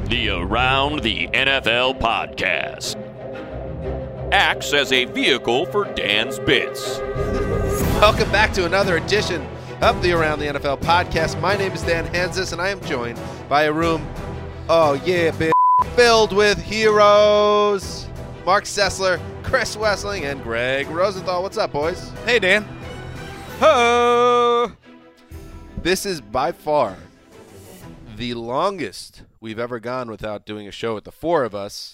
the Around the NFL podcast. Acts as a vehicle for Dan's bits. Welcome back to another edition of the Around the NFL podcast. My name is Dan Hansis, and I am joined by a room, filled with heroes. Mark Sessler, Chris Wessling, and Greg Rosenthal. What's up, boys? Hey, Dan. Ho! This is by far the longest we've ever gone without doing a show with the four of us.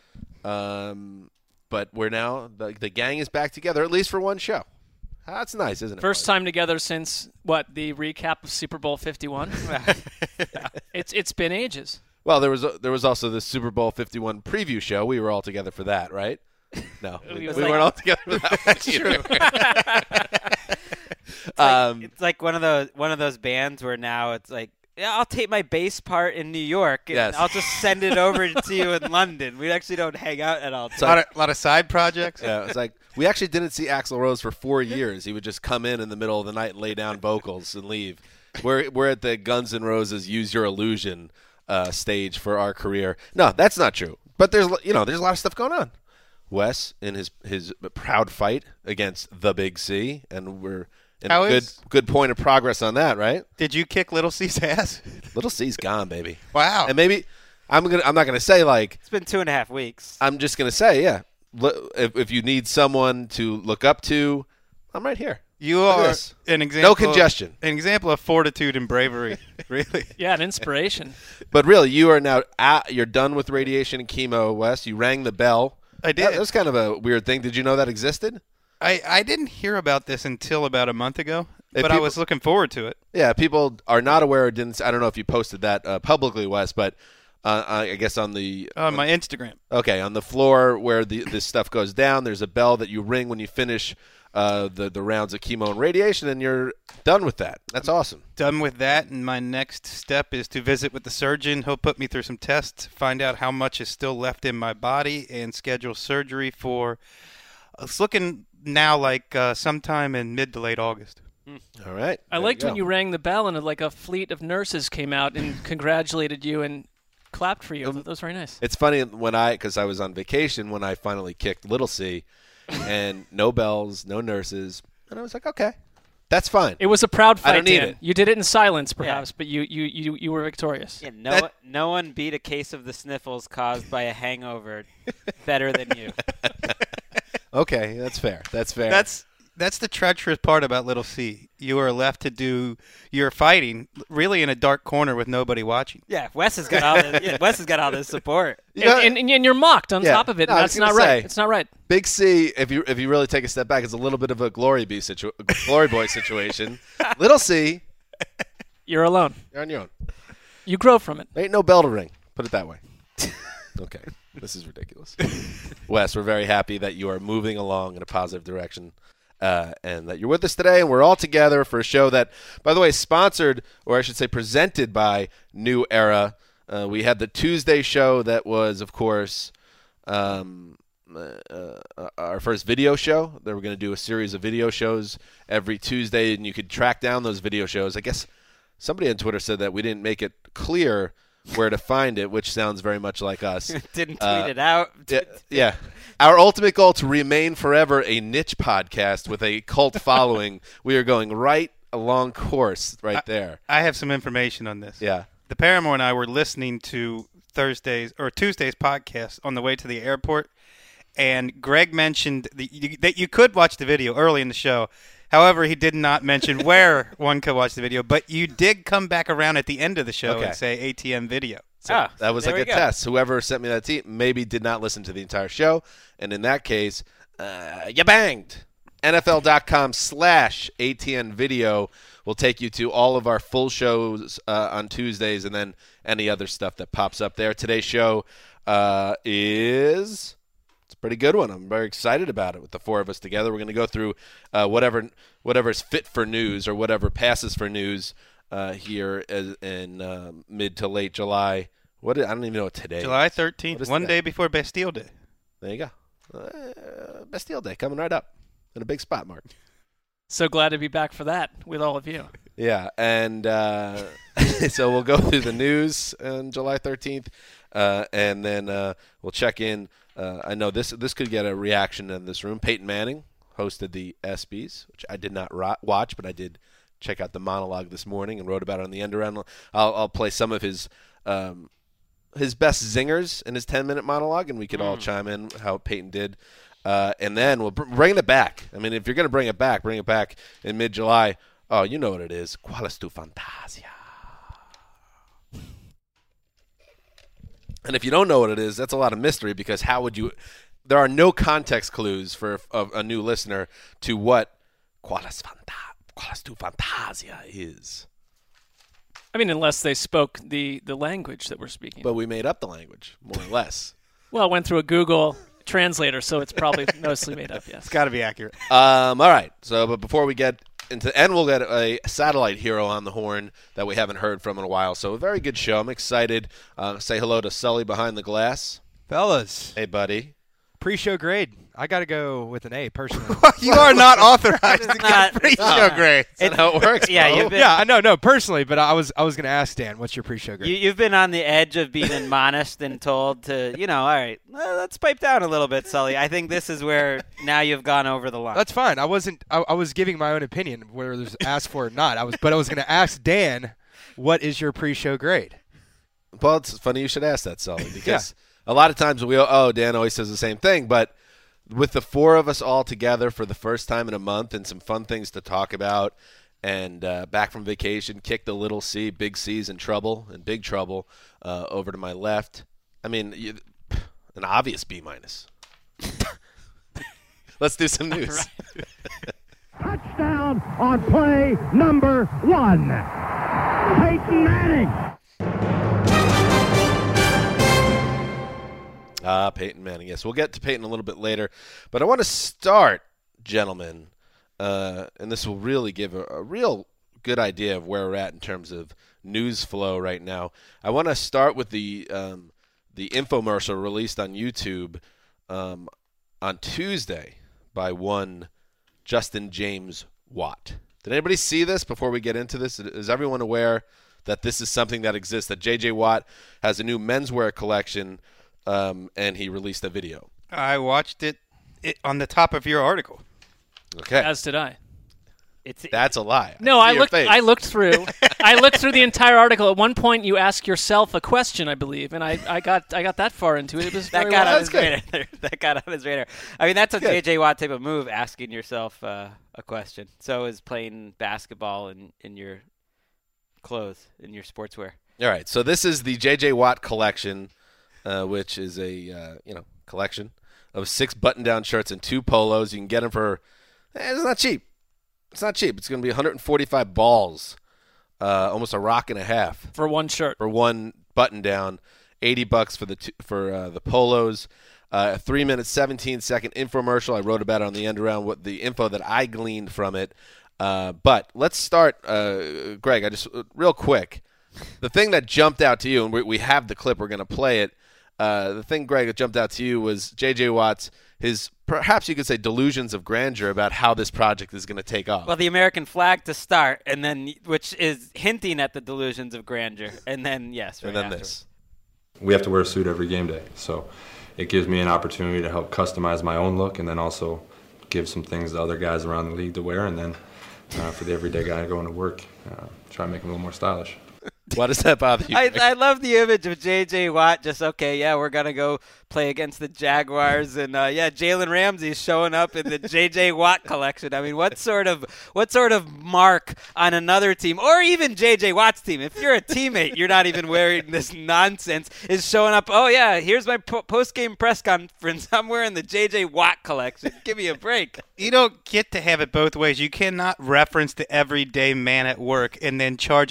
But we're now, the gang is back together, at least for one show. That's nice, isn't it? First time together since, the recap of Super Bowl 51? It's been ages. Well, there was also the Super Bowl 51 preview show. We were all together for that, right? No, we weren't all together for that. That's true. It's like one of those bands where now it's like, yeah, I'll take my bass part in New York and yes. I'll just send it over to you in London. We actually don't hang out at all. A lot of side projects. Yeah, it's like we actually didn't see Axl Rose for 4 years. He would just come in the middle of the night and lay down vocals and leave. We're at the Guns N' Roses Use Your Illusion stage for our career. No, that's not true. But there's a lot of stuff going on. Wes in his proud fight against the Big C, and we're in good point of progress on that, right? Did you kick Little C's ass? Little C's gone, baby. Wow. And maybe I'm not gonna say like It's been 2.5 weeks. I'm just gonna say, yeah. If you need someone to look up to, I'm right here. You Look at are this. an example. No congestion. An example of fortitude and bravery, really. Yeah, an inspiration. But really, you are now you're done with radiation and chemo, Wes. You rang the bell. I did. That was kind of a weird thing. Did you know that existed? I didn't hear about this until about a month ago, but I people- was looking forward to it. Yeah, people are not aware or didn't. I don't know if you posted that publicly, Wes, but I guess on the On my Instagram. Okay, on the floor where this stuff goes down, there's a bell that you ring when you finish the rounds of chemo and radiation, and you're done with that. That's awesome. Done with that, and my next step is to visit with the surgeon. He'll put me through some tests, find out how much is still left in my body, and schedule surgery for it's looking now like sometime in mid to late August. All right. I liked when you rang the bell and a fleet of nurses came out and congratulated you and clapped for you. That was very nice. It's funny because I was on vacation when I finally kicked Little C, and no bells, no nurses, and I was like, okay, that's fine. It was a proud fight, I don't need Dan. it. You did it in silence, perhaps, but you were victorious. Yeah, no one beat a case of the sniffles caused by a hangover better than you. Okay, that's fair. That's the treacherous part about Little C. You are left to do your fighting really in a dark corner with nobody watching. Yeah, Wes has got all this support. And you're mocked on Yeah. top of it, No, and I was that's not gonna right. say- It's not right. Big C, if you really take a step back, is a little bit of a glory boy situation. Little C, You're alone. you're on your own. You grow from it. There ain't no bell to ring. Put it that way. Okay, this is ridiculous. Wes, we're very happy that you are moving along in a positive direction. And that you're with us today, and we're all together for a show that, by the way, is sponsored, or I should say presented by New Era. We had the Tuesday show that was, of course, our first video show. They were going to do a series of video shows every Tuesday, and you could track down those video shows. I guess somebody on Twitter said that we didn't make it clear where to find it, which sounds very much like us. Didn't tweet it out. Yeah. Our ultimate goal to remain forever a niche podcast with a cult following. We are going right along course right there. I have some information on this. Yeah. The Paramore and I were listening to Tuesday's podcast on the way to the airport, and Greg mentioned that you could watch the video early in the show. However, he did not mention where one could watch the video, but you did come back around at the end of the show and say ATM video. So that was like a test. Whoever sent me that tweet maybe did not listen to the entire show, and in that case, you banged. NFL.com/ATN video will take you to all of our full shows on Tuesdays, and then any other stuff that pops up there. Today's show is... It's a pretty good one. I'm very excited about it with the four of us together. We're going to go through whatever is fit for news or whatever passes for news here in mid to late July. I don't even know what today is. July 13th, one today? day before Bastille Day. There you go. Bastille Day coming right up in a big spot, Mark. So glad to be back for that with all of you. Yeah, and so we'll go through the news on July 13th, and then we'll check in. I know this could get a reaction in this room. Peyton Manning hosted the ESPYs, which I did not watch, but I did check out the monologue this morning and wrote about it on the end around. I'll play some of his best zingers in his 10-minute monologue, and we could all chime in how Peyton did. And then we'll bring it back. I mean, if you're going to bring it back in mid-July. Oh, you know what it is. Qual es tu fantasia? And if you don't know what it is, that's a lot of mystery because how would you – there are no context clues for a new listener to what qual es tu fantasia is. I mean, unless they spoke the language that we're speaking. But we made up the language, more or less. Well, it went through a Google translator, so it's probably mostly made up, yes. It's got to be accurate. All right. So, but before we get into, and we'll get a satellite hero on the horn that we haven't heard from in a while. So a very good show. I'm excited. Say hello to Sully behind the glass. Fellas. Hey, buddy. Pre-show grade. I got to go with an A, personally. You are not authorized to not- get pre-show grades. Is that how it works, Yeah, bro? you've been, Yeah, I know, no, personally, but I was going to ask Dan, what's your pre-show grade? you've been on the edge of being admonished and told to, all right, let's pipe down a little bit, Sully. I think this is where now you've gone over the line. That's fine. I was giving my own opinion, whether there's asked for or not. I was going to ask Dan, what is your pre-show grade? Well, it's funny you should ask that, Sully, because a lot of times Dan always says the same thing, but with the four of us all together for the first time in a month and some fun things to talk about and back from vacation, kicked a little C, big C's in big trouble over to my left. I mean, an obvious B-. Let's do some news. Touchdown on play number 1. Peyton Manning. Peyton Manning. Yes, we'll get to Peyton a little bit later. But I want to start, gentlemen, and this will really give a real good idea of where we're at in terms of news flow right now. I want to start with the infomercial released on YouTube on Tuesday by one Justin James Watt. Did anybody see this before we get into this? Is everyone aware that this is something that exists, that J.J. Watt has a new menswear collection, and he released a video? I watched it on the top of your article. Okay. As did I. That's a lie. No, see I your looked. face. I looked through. I looked through the entire article. At one point, you ask yourself a question, I believe, and I got that far into it. It was that very got well. on his radar. That got on his radar. I mean, that's a J.J. Watt type of move, asking yourself a question. So is playing basketball in your clothes, in your sportswear. All right. So this is the J.J. Watt collection, which is a collection of 6 button-down shirts and 2 polos. You can get them for it's not cheap. It's not cheap. It's going to be 145 balls, almost a rock and a half for one shirt. For one button-down, $80 for the polos. A 3-minute, 17-second infomercial. I wrote about it on the end around what the info that I gleaned from it. But let's start, Greg. I just real quick. The thing that jumped out to you, and we have the clip. We're going to play it. The thing, Greg, that jumped out to you was J.J. Watt's, his, perhaps you could say, delusions of grandeur about how this project is going to take off. Well, the American flag to start, and then which is hinting at the delusions of grandeur, and then this. We have to wear a suit every game day, so it gives me an opportunity to help customize my own look, and then also give some things to other guys around the league to wear, and then for the everyday guy going to work, try and make him a little more stylish. Why does that bother you? I love the image of J.J. Watt just, we're going to go play against the Jaguars. And, Jalen Ramsey's showing up in the J.J. Watt collection. I mean, what sort of mark on another team, or even J.J. Watt's team, if you're a teammate, you're not even wearing this nonsense, is showing up, here's my post-game press conference. I'm wearing the J.J. Watt collection. Give me a break. You don't get to have it both ways. You cannot reference the everyday man at work and then charge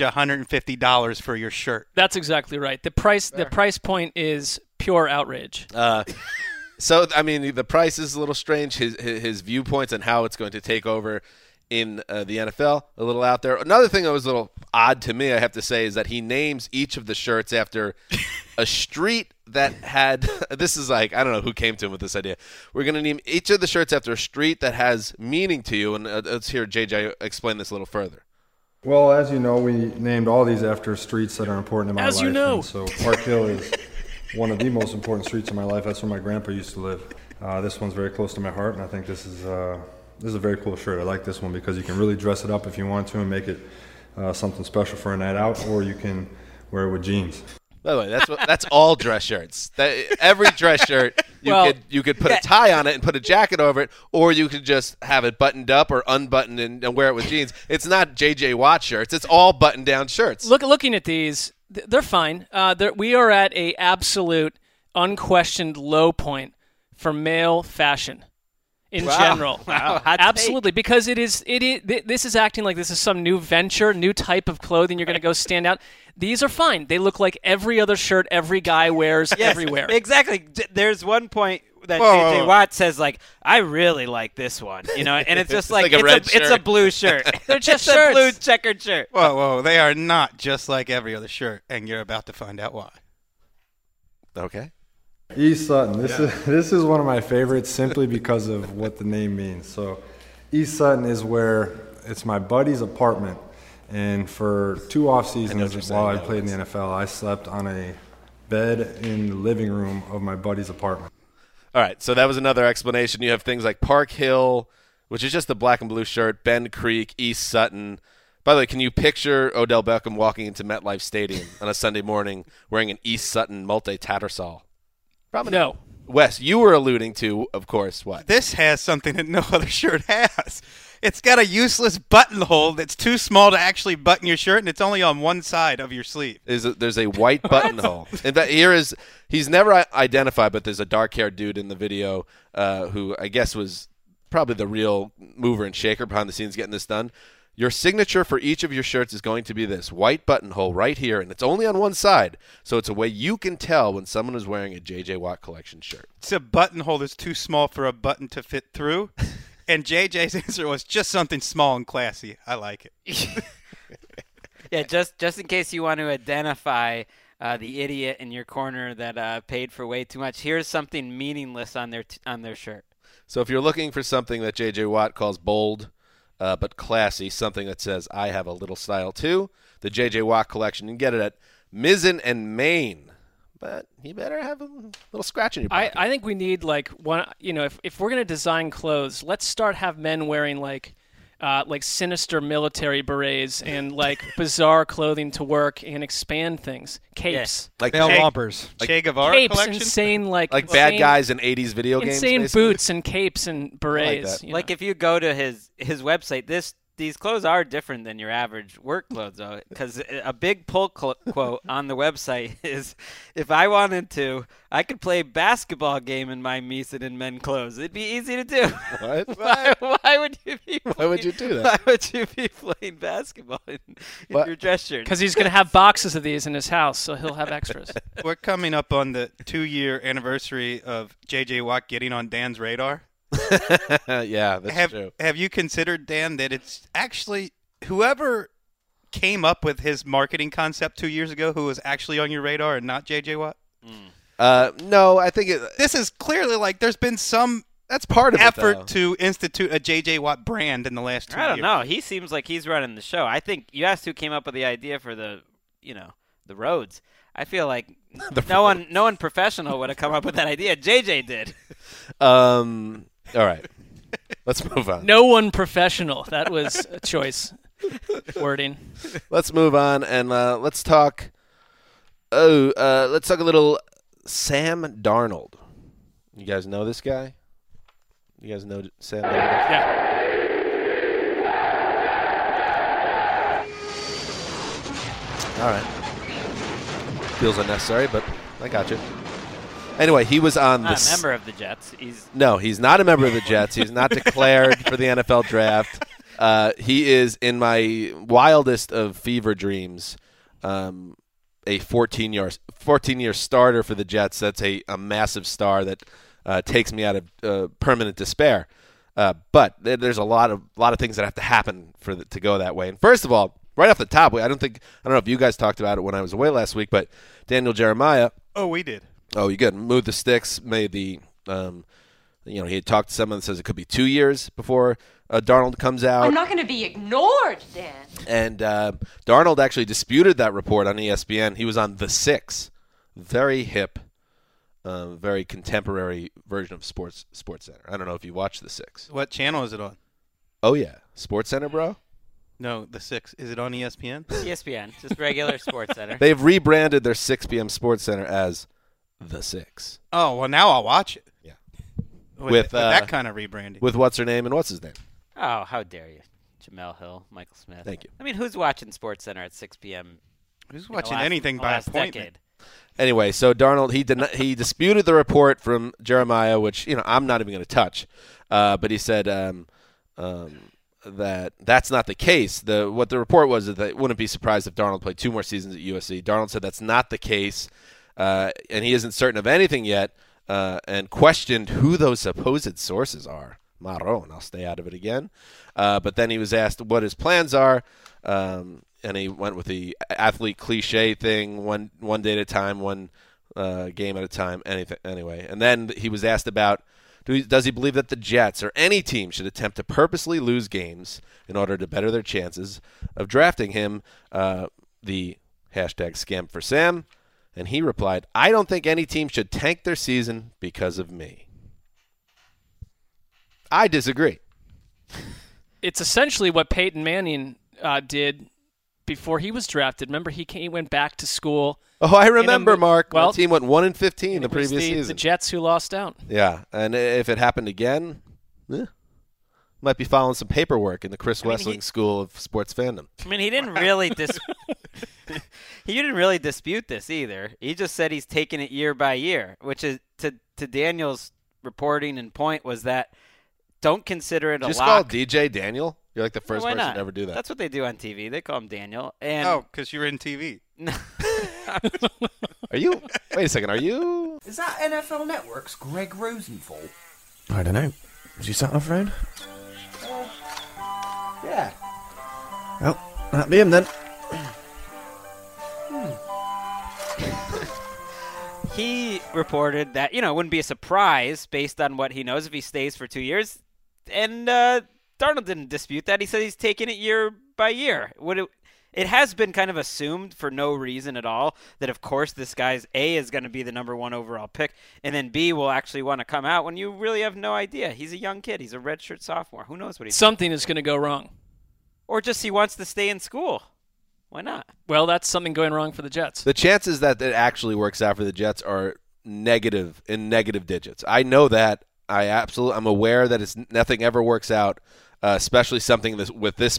$150 for your shirt. That's exactly right. The price point is pure outrage. So, I mean, the price is a little strange. His viewpoints and how it's going to take over in the NFL, a little out there. Another thing that was a little odd to me, I have to say, is that he names each of the shirts after a street that had – this is like, I don't know who came to him with this idea. We're going to name each of the shirts after a street that has meaning to you, and let's hear JJ explain this a little further. Well, as you know, we named all these after streets that are important in my life. As you know. And so Park Hill is one of the most important streets in my life. That's where my grandpa used to live. This one's very close to my heart, and I think this is a very cool shirt. I like this one because you can really dress it up if you want to and make it something special for a night out, or you can wear it with jeans. By the way, that's all dress shirts. Every dress shirt, you could put a tie on it and put a jacket over it, or you could just have it buttoned up or unbuttoned and wear it with jeans. It's not J.J. Watt shirts. It's all buttoned down shirts. Looking at these, they're fine. We are at a absolute, unquestioned low point for male fashion in general. Wow. Absolutely, because this is acting like this is some new venture, new type of clothing. You're going to go stand out. These are fine. They look like every other shirt every guy wears everywhere. Exactly. There's one point that J.J. Watt says, like, I really like this one, and it's just like, it's a blue shirt. They're just it's shirts. a blue checkered shirt. Whoa, they are not just like every other shirt, and you're about to find out why. Okay. East Sutton. This is one of my favorites simply because of what the name means. So East Sutton is where it's my buddy's apartment. And for 2 off seasons while I played in the NFL, I slept on a bed in the living room of my buddy's apartment. All right, so that was another explanation. You have things like Park Hill, which is just the black and blue shirt, Bend Creek, East Sutton. By the way, can you picture Odell Beckham walking into MetLife Stadium on a Sunday morning wearing an East Sutton multi-tattersall? Probably no. Wes, you were alluding to, of course, what? This has something that no other shirt has. It's got a useless buttonhole that's too small to actually button your shirt, and it's only on one side of your sleeve. There's a white buttonhole. In fact, he's never identified, but there's a dark-haired dude in the video who I guess was probably the real mover and shaker behind the scenes getting this done. Your signature for each of your shirts is going to be this white buttonhole right here, and it's only on one side, so it's a way you can tell when someone is wearing a J.J. Watt collection shirt. It's a buttonhole that's too small for a button to fit through. And JJ's answer was just something small and classy. I like it. Yeah, just in case you want to identify the idiot in your corner that paid for way too much, here's something meaningless on their shirt. So if you're looking for something that J.J. Watt calls bold but classy, something that says, I have a little style too, the J.J. Watt collection, you can get it at Mizzen and Main. But you better have a little scratch in your pocket. I think we need like one. If we're gonna design clothes, let's have men wearing like sinister military berets and like bizarre clothing to work and expand things. Capes, like male rompers, Che Guevara capes, collection? insane bad guys in '80s video games, insane basically? boots and capes and berets. Like if you go to his website, these clothes are different than your average work clothes, though, because a big pull quote on the website is, if I wanted to, I could play basketball game in my Mizzen and Men clothes. It'd be easy to do. What? Why would you be Why would you do that? Why would you be playing basketball in your dress shirt? Because he's going to have boxes of these in his house, so he'll have extras. We're coming up on the 2-year anniversary of J.J. Watt getting on Dan's radar. Yeah, that's true. Have you considered, Dan, that it's actually whoever came up with his marketing concept 2 years ago who was actually on your radar and not J.J. Watt? No, I think this is clearly like there's been some that's part of effort to institute a J.J. Watt brand in the last 2 years. I don't know. He seems like he's running the show. I think you asked who came up with the idea for the roads. I feel like no one professional would have come up with that idea. JJ did. All right. Let's move on. No one professional. That was a choice wording. Let's move on and let's talk. Let's talk a little Sam Darnold. You guys know this guy? You guys know Sam Darnold? Yeah. All right. Feels unnecessary, but I got you. Anyway, he was on not a member of the Jets. No, he's not a member of the Jets. He's not declared for the NFL draft. He is, in my wildest of fever dreams, a 14-year starter for the Jets. That's a massive star that takes me out of permanent despair. But there's a lot of things that have to happen to go that way. And first of all, right off the top, I don't know if you guys talked about it when I was away last week, but Daniel Jeremiah. Oh, we did. Oh, you good. Moved the sticks, made the He had talked to someone that says it could be 2 years before Darnold comes out. I'm not going to be ignored, Dan. And Darnold actually disputed that report on ESPN. He was on The Six, very hip, very contemporary version of Sports Center. I don't know if you watch The Six. What channel is it on? Oh yeah, Sports Center, bro. No, The Six. Is it on ESPN? ESPN, just regular Sports Center. They've rebranded their 6 p.m. Sports Center as The Six. Oh well, now I'll watch it. Yeah, with that kind of rebranding. With what's her name and what's his name? Oh, how dare you, Jamel Hill, Michael Smith. Thank you. I mean, who's watching Sports Center at 6 p.m.? Who's watching anything by appointment? Decade? Anyway, so Darnold he disputed the report from Jeremiah, which I'm not even going to touch, but he said that's not the case. What the report was is that they wouldn't be surprised if Darnold played 2 more seasons at USC. Darnold said that's not the case, and he isn't certain of anything yet, and questioned who those supposed sources are. Marron, I'll stay out of it again. But then he was asked what his plans are, and he went with the athlete cliche thing: one day at a time, one game at a time. Anyway, and then he was asked about does he believe that the Jets or any team should attempt to purposely lose games in order to better their chances of drafting him. The hashtag scam for Sam, and he replied, "I don't think any team should tank their season because of me." I disagree. It's essentially what Peyton Manning did before he was drafted. Remember, he went back to school. Oh, I remember, Mark. Well, the team went 1-15 the previous season. The Jets who lost out. Yeah, and if it happened again, might be following some paperwork in the Chris Wessling School of Sports Fandom. I mean, he didn't really he didn't really dispute this either. He just said he's taking it year by year, which is to Daniel's reporting and point was that don't consider it a Just lock. call DJ Daniel. You're like the first Why person not? to ever do that. That's what they do on TV. They call him Daniel. And Oh, because you're in TV. Are you? Wait a second. Are you? Is that NFL Network's Greg Rosenthal? I don't know. Was you sat on a phone? Yeah. Well, that'd be him then. He reported that, it wouldn't be a surprise based on what he knows if he stays for 2 years. And Darnold didn't dispute that. He said he's taking it year by year. It has been kind of assumed for no reason at all that, of course, this guy's A is going to be the number 1 overall pick, and then B will actually want to come out when you really have no idea. He's a young kid. He's a redshirt sophomore. Who knows what he's Something is going to go wrong. Or just he wants to stay in school. Why not? Well, that's something going wrong for the Jets. The chances that it actually works out for the Jets are negative digits. I know that. I'm aware that nothing ever works out, especially something with this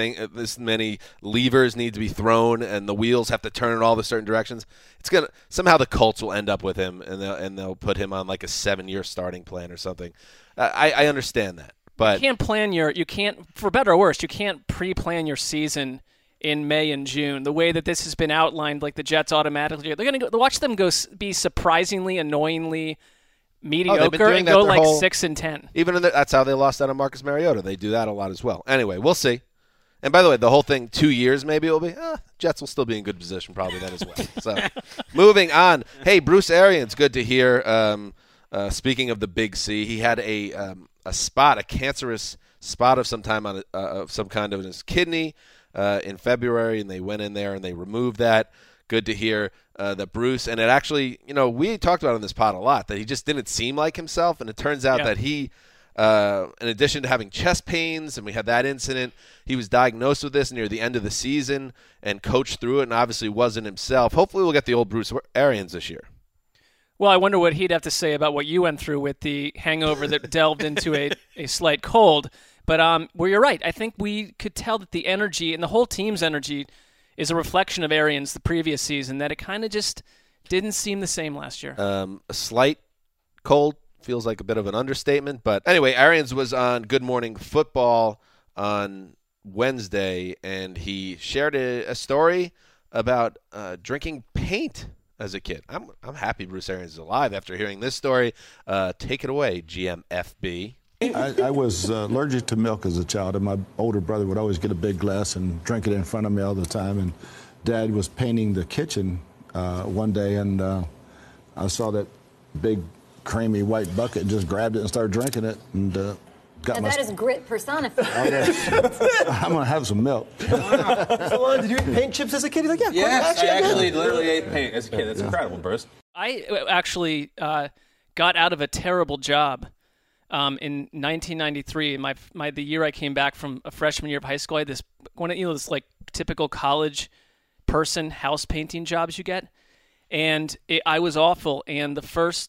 many levers need to be thrown and the wheels have to turn in all the certain directions. It's gonna somehow the Colts will end up with him and they'll put him on like a 7-year starting plan or something. I understand that, but you can't for better or worse, you can't pre-plan your season in May and June. The way that this has been outlined, like the Jets automatically, they're going to watch them be surprisingly, annoyingly mediocre and go like 6-10. Even that's how they lost out on Marcus Mariota. They do that a lot as well. Anyway, we'll see. And by the way, the whole thing, 2 years maybe it will be. Jets will still be in good position probably then as well. So, moving on. Hey, Bruce Arians, good to hear. Speaking of the Big C, he had a cancerous spot of some kind of his kidney in February, and they went in there and they removed that. Good to hear that Bruce, and it actually, we talked about on this pod a lot, that he just didn't seem like himself, and it turns out that he, in addition to having chest pains, and we had that incident, he was diagnosed with this near the end of the season and coached through it and obviously wasn't himself. Hopefully we'll get the old Bruce Arians this year. Well, I wonder what he'd have to say about what you went through with the hangover that delved into a slight cold. But well, you're right. I think we could tell that the energy and the whole team's energy is a reflection of Arians the previous season, that it kind of just didn't seem the same last year. A slight cold feels like a bit of an understatement. But anyway, Arians was on Good Morning Football on Wednesday, and he shared a story about drinking paint as a kid. I'm happy Bruce Arians is alive after hearing this story. Take it away, GMFB. I was allergic to milk as a child, and my older brother would always get a big glass and drink it in front of me all the time. And Dad was painting the kitchen one day, and I saw that big creamy white bucket and just grabbed it and started drinking it. And got That is grit personified. I'm going to have some milk. So, did you eat paint chips as a kid? He's like, yeah, Yes, I actually did. literally ate paint as a kid. That's incredible, Bruce. I actually got out of a terrible job in 1993. The year I came back from a freshman year of high school, I had this this like typical college person house painting jobs you get, and I was awful. And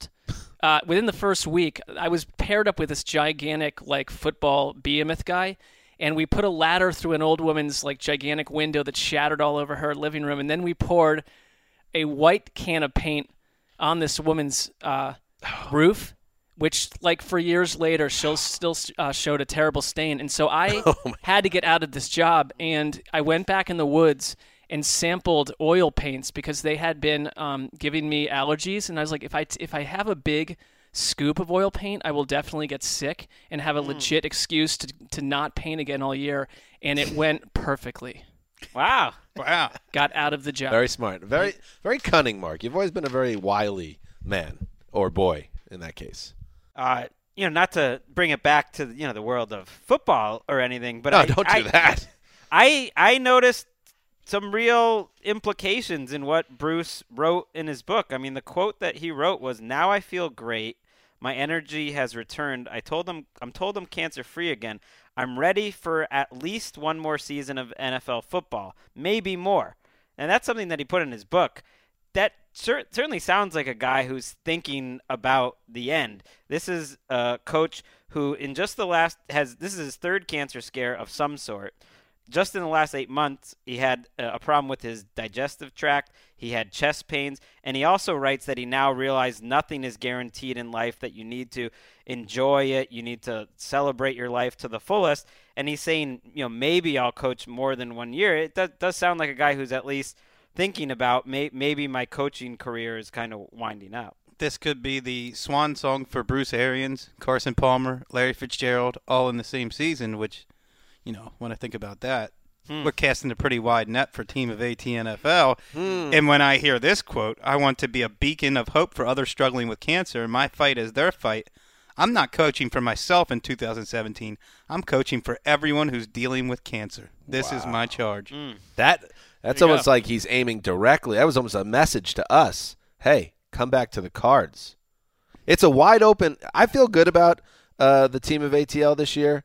within the first week, I was paired up with this gigantic like football behemoth guy, and we put a ladder through an old woman's like gigantic window that shattered all over her living room, and then we poured a white can of paint on this woman's roof, which like for years later still showed a terrible stain. And so I had to get out of this job, and I went back in the woods and sampled oil paints because they had been giving me allergies. And I was like, if I have a big scoop of oil paint, I will definitely get sick and have a legit excuse to not paint again all year. And it went perfectly. Wow. Got out of the job. Very smart. Very, very cunning, Mark. You've always been a very wily man, or boy in that case. Not to bring it back to the world of football or anything, but don't do that. I noticed some real implications in what Bruce wrote in his book. I mean, the quote that he wrote was, "Now I feel great. My energy has returned. I'm told I'm cancer-free again. I'm ready for at least one more season of NFL football, maybe more." And that's something that he put in his book. That certainly sounds like a guy who's thinking about the end. This is a coach who, in just this is his third cancer scare of some sort. Just in the last 8 months, he had a problem with his digestive tract. He had chest pains. And he also writes that he now realizes nothing is guaranteed in life, that you need to enjoy it. You need to celebrate your life to the fullest. And he's saying, maybe I'll coach more than 1 year. It does sound like a guy who's at least thinking about maybe my coaching career is kind of winding up. This could be the swan song for Bruce Arians, Carson Palmer, Larry Fitzgerald, all in the same season, which, when I think about that, we're casting a pretty wide net for Team of ATNFL. And when I hear this quote, I want to be a beacon of hope for others struggling with cancer, and my fight is their fight. I'm not coaching for myself in 2017. I'm coaching for everyone who's dealing with cancer. This is my charge. That's almost like he's aiming directly. That was almost a message to us. Hey, come back to the Cards. It's a wide open. I feel good about the Team of ATL this year.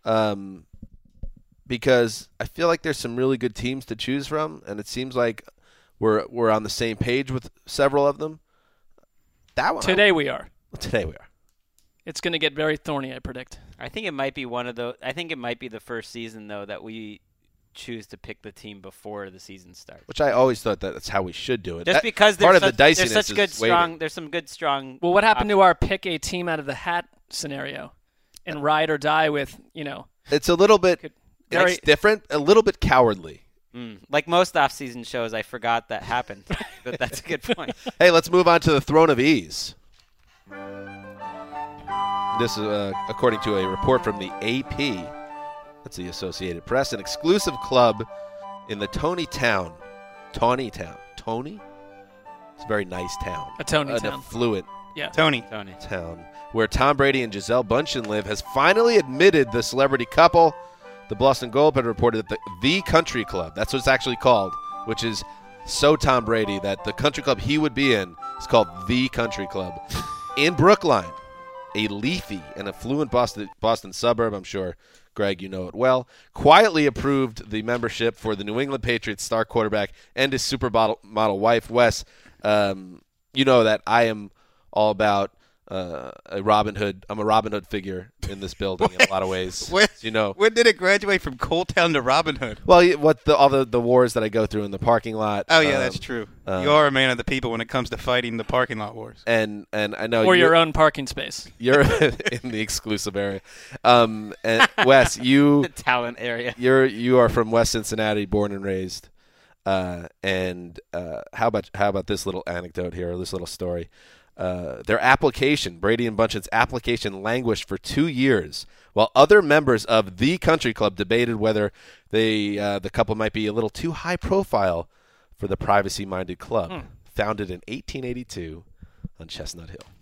Because I feel like there's some really good teams to choose from, and it seems like we're on the same page with several of them. Today we are. It's going to get very thorny, I predict. I think it might be I think it might be the first season though that we choose to pick the team before the season starts. Which I always thought that's how we should do it. Just because there's some good strong. Well, what happened to our pick a team out of the hat scenario, and ride or die with It's a little bit. It's different, a little bit cowardly. Like most off-season shows, I forgot that happened. But that's a good point. Hey, let's move on to the Throne of Ease. This is according to a report from the AP. That's the Associated Press. An exclusive club in the Tawny Town. Tawny? It's a very nice town. A Tony An town. affluent Tony town. Where Tom Brady and Gisele Bündchen live, has finally admitted the celebrity couple. The Boston Globe had reported that the Country Club, that's what it's actually called, which is so Tom Brady that the country club he would be in is called the Country Club in Brookline, a leafy and affluent Boston suburb. I'm sure, Greg, you know it well. Quietly approved the membership for the New England Patriots star quarterback and his supermodel wife, Wes. You know that I am all about a Robin Hood. I'm a Robin Hood figure in this building in a lot of ways. When did it graduate from Coal Town to Robin Hood? Well, all the wars that I go through in the parking lot. Oh yeah, that's true. You are a man of the people when it comes to fighting the parking lot wars. And I know or your own parking space. You're in the exclusive area. And Wes, the talent area. You are from West Cincinnati, born and raised. And how about this little anecdote here, or this little story? Their application, Brady and Bündchen's application, languished for 2 years while other members of the Country Club debated whether the couple might be a little too high profile for the privacy-minded club, founded in 1882 on Chestnut Hill.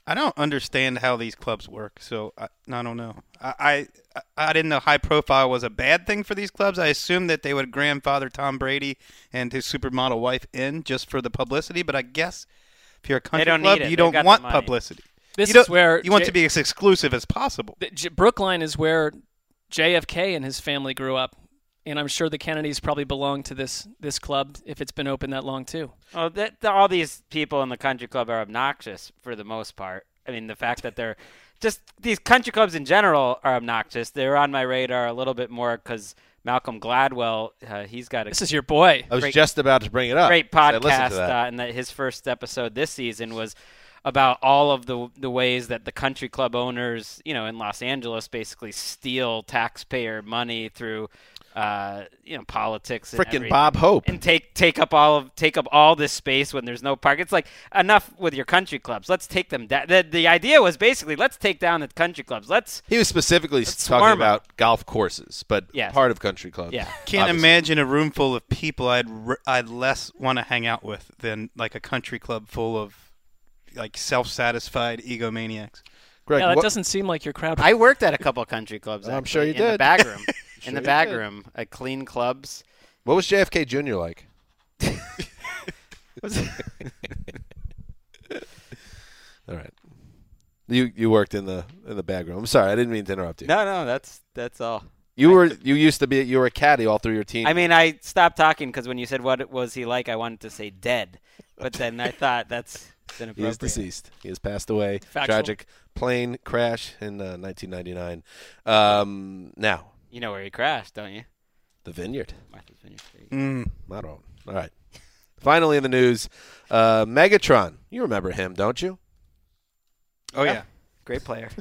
I don't understand how these clubs work, so I don't know. I didn't know high profile was a bad thing for these clubs. I assumed that they would grandfather Tom Brady and his supermodel wife in just for the publicity, but I guess if you're a country club, you don't want publicity. This is where you want to be as exclusive as possible. Brookline is where JFK and his family grew up. And I'm sure the Kennedys probably belong to this club if it's been open that long, too. Oh, all these people in the country club are obnoxious for the most part. I mean, the fact that they're just these country clubs in general are obnoxious. They're on my radar a little bit more because Malcolm Gladwell, he's got a. This is your boy. I was just about to bring it up. Great podcast, and his first episode this season was about all of the ways that the country club owners, in Los Angeles, basically steal taxpayer money through. Politics and frickin' Bob Hope, and take up all this space when there's no park. It's like enough with your country clubs. Let's take them down. The idea was basically let's take down the country clubs. He was specifically talking about golf courses, but part of country clubs. Yeah, can't imagine a room full of people I'd less want to hang out with than like a country club full of like self-satisfied egomaniacs. Greg, that doesn't seem like your crowd. I worked at a couple of country clubs. I'm sure you did. In the bag room. In the bag room, at clean clubs. What was JFK Jr. like? All right. You worked in the bag room. I'm sorry, I didn't mean to interrupt you. No, that's all. You were a caddy all through your team. I mean, I stopped talking because when you said what was he like, I wanted to say dead, but then I thought that's inappropriate. He is deceased. He has passed away. Factual. Tragic plane crash in 1999. Now. You know where he crashed, don't you? The Vineyard. Martha's Vineyard. Not wrong. All right. Finally in the news, Megatron. You remember him, don't you? Oh, yeah. Great player.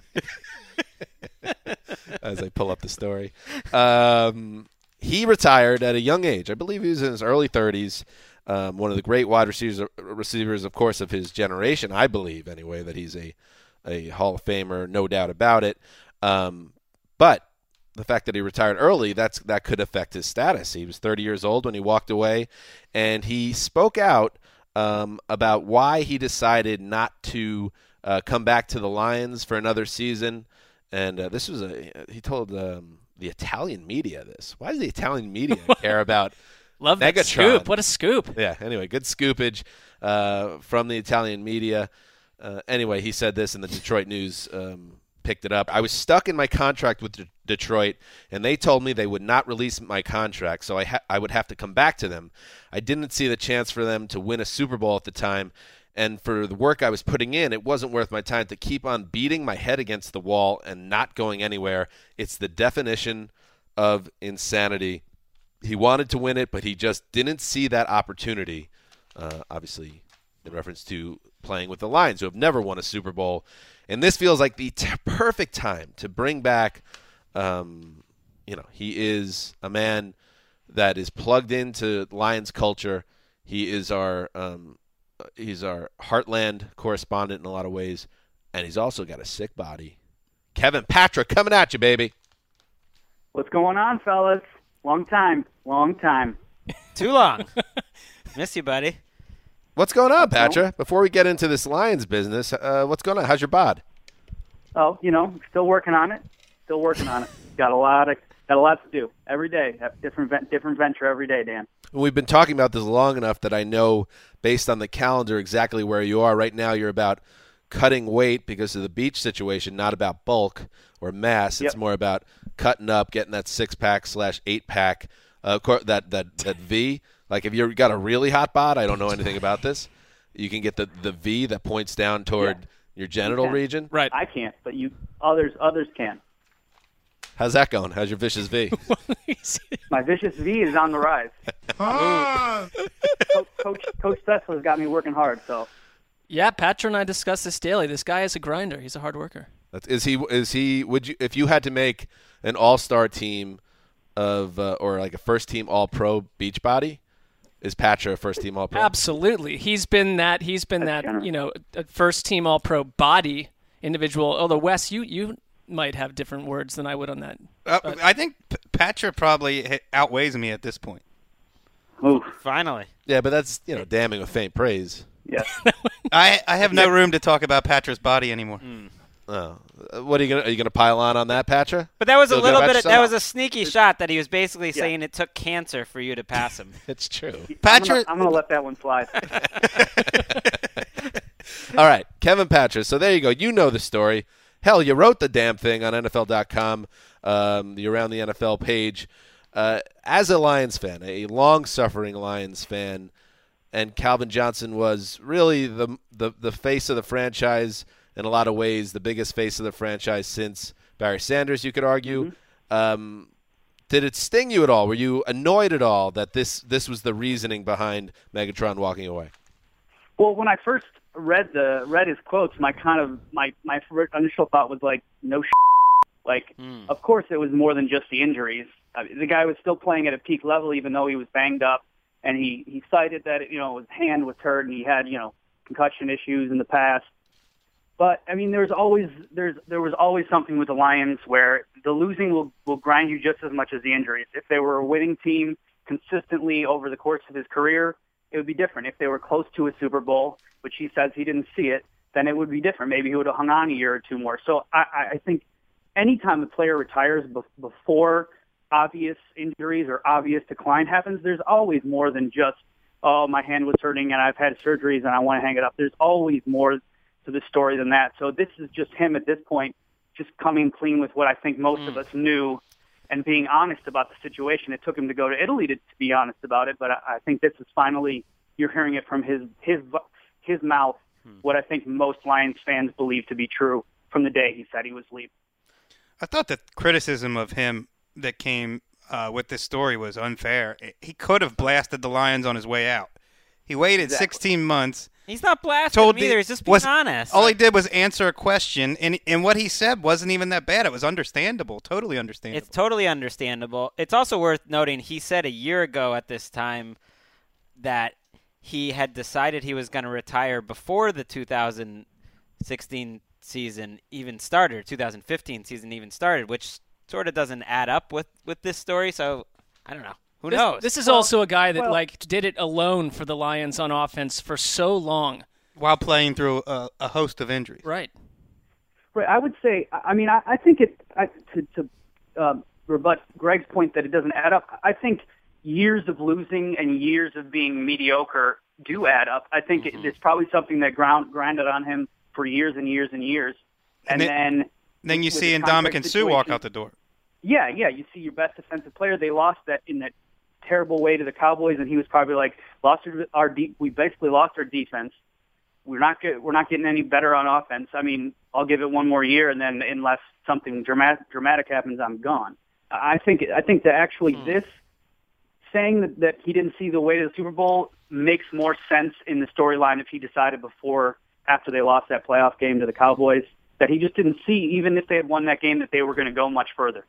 As I pull up the story. He retired at a young age. I believe he was in his early 30s. One of the great wide receivers, of course, of his generation, I believe, anyway, that he's a Hall of Famer, no doubt about it. But the fact that he retired early, that could affect his status. He was 30 years old when he walked away, and he spoke out about why he decided not to come back to the Lions for another season. And this was he told the Italian media this. Why does the Italian media care about Love Megatron? That scoop. What a scoop. Yeah, anyway, good scoopage from the Italian media. Anyway, he said this, and the Detroit News picked it up. I was stuck in my contract with Detroit, and they told me they would not release my contract, so I would have to come back to them. I didn't see the chance for them to win a Super Bowl at the time, and for the work I was putting in, it wasn't worth my time to keep on beating my head against the wall and not going anywhere. It's the definition of insanity. He wanted to win it, but he just didn't see that opportunity, obviously in reference to playing with the Lions, who have never won a Super Bowl. And this feels like the perfect time to bring back, he is a man that is plugged into Lions culture. He is our Heartland correspondent in a lot of ways, and he's also got a sick body. Kevin Patrick coming at you, baby. What's going on, fellas? Long time. Too long. Miss you, buddy. What's going on, Patra? Before we get into this Lions business, what's going on? How's your bod? Oh, still working on it. Got a lot to do every day. Different venture every day, Dan. We've been talking about this long enough that I know, based on the calendar, exactly where you are. Right now, you're about cutting weight because of the beach situation, not about bulk or mass. It's more about cutting up, getting that 6-pack / 8-pack, that V. Like, if you've got a really hot bod, I don't know anything about this, you can get the V that points down toward your genital region. Right. I can't, but others can. How's that going? How's your vicious V? My vicious V is on the rise. Coach Sessler's got me working hard, so. Yeah, Patra and I discuss this daily. This guy is a grinder. He's a hard worker. Is he? Would you, if you had to make an all-star team of or like a first-team All-Pro Beachbody? Is Patra a first-team All-Pro? Absolutely. He's been that a first-team All-Pro body individual. Although, Wes, you might have different words than I would on that. I think Patra probably outweighs me at this point. Oh, finally. Yeah, but that's damning with faint praise. Yes. I have no room to talk about Patra's body anymore. Oh. What are you gonna pile on that, Patra? But that was Feel a good little about bit. yourself? That was a sneaky shot that he was basically saying it took cancer for you to pass him. It's true. Patra, I'm gonna let that one slide. All right, Kevin Patra. So there you go. You know the story. Hell, you wrote the damn thing on NFL.com, the Around the NFL page. As a Lions fan, a long-suffering Lions fan, and Calvin Johnson was really the face of the franchise in a lot of ways, the biggest face of the franchise since Barry Sanders, you could argue. Mm-hmm. Did it sting you at all? Were you annoyed at all that this was the reasoning behind Megatron walking away? Well, when I first read his quotes, my initial thought was like, no shit. Like, of course it was more than just the injuries. I mean, the guy was still playing at a peak level even though he was banged up, and he cited that his hand was hurt and he had concussion issues in the past. But I mean, there was always something with the Lions where the losing will grind you just as much as the injuries. If they were a winning team consistently over the course of his career, it would be different. If they were close to a Super Bowl, which he says he didn't see it, then it would be different. Maybe he would have hung on a year or two more. So I think anytime a player retires before obvious injuries or obvious decline happens, there's always more than just, oh, my hand was hurting and I've had surgeries and I want to hang it up. There's always more to the story than that. So this is just him at this point, just coming clean with what I think most of us knew and being honest about the situation. It took him to go to Italy to be honest about it, but I think this is finally, you're hearing it from his mouth, what I think most Lions fans believe to be true from the day he said he was leaving. I thought the criticism of him that came with this story was unfair. He could have blasted the Lions on his way out. He waited 16 months. He's not blasting them either. He's just being honest. All he did was answer a question, and what he said wasn't even that bad. It was understandable, totally understandable. It's totally understandable. It's also worth noting he said a year ago at this time that he had decided he was going to retire before the 2016 season even started, 2015 season even started, which sort of doesn't add up with this story. So I don't know. Who knows? This is also a guy that did it alone for the Lions on offense for so long, while playing through a host of injuries. Right. Right. I would say. I mean, I think to rebut Greg's point that it doesn't add up. I think years of losing and years of being mediocre do add up. I think it's probably something that grinded on him for years and years and years, and then you see Ndamukong Suh walk out the door. Yeah, you see your best defensive player. They lost that in that terrible way to the Cowboys, and he was probably like, we basically lost our defense. We're not getting any better on offense. I mean, I'll give it one more year, and then unless something dramatic happens, I'm gone. I think that actually this saying that he didn't see the way to the Super Bowl makes more sense in the storyline if he decided after they lost that playoff game to the Cowboys that he just didn't see, even if they had won that game, that they were going to go much further.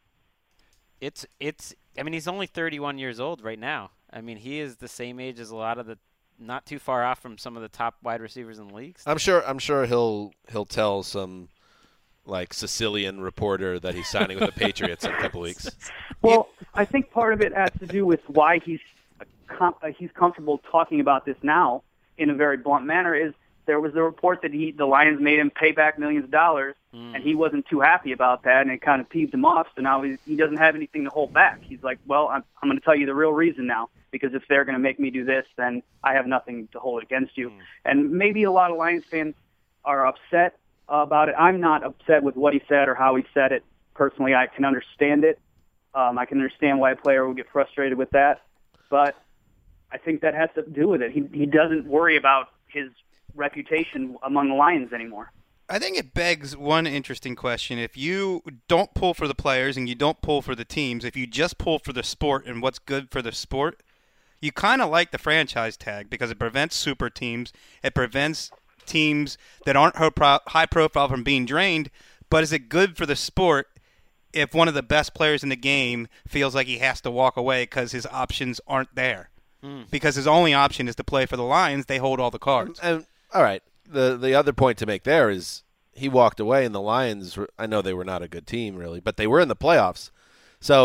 I mean, he's only 31 years old right now. I mean, he is the same age as a lot of the, not too far off from some of the top wide receivers in the league. I'm sure he'll tell some like Sicilian reporter that he's signing with the Patriots in a couple weeks. Well, I think part of it has to do with why he's comfortable talking about this now in a very blunt manner. Is there was a report that the Lions made him pay back millions of dollars, and he wasn't too happy about that, and it kind of peeved him off. So now he doesn't have anything to hold back. He's like, well, I'm going to tell you the real reason now, because if they're going to make me do this, then I have nothing to hold against you. And maybe a lot of Lions fans are upset about it. I'm not upset with what he said or how he said it. Personally, I can understand it. I can understand why a player would get frustrated with that. But I think that has to do with it. He doesn't worry about his reputation among the Lions anymore. I think it begs one interesting question. If you don't pull for the players and you don't pull for the teams, if you just pull for the sport and what's good for the sport, you kind of like the franchise tag because it prevents super teams. It prevents teams that aren't high profile from being drained. But is it good for the sport if one of the best players in the game feels like he has to walk away because his options aren't there? Because his only option is to play for the Lions. They hold all the cards. All right. The other point to make there is he walked away, and the Lions, I know they were not a good team, really, but they were in the playoffs. So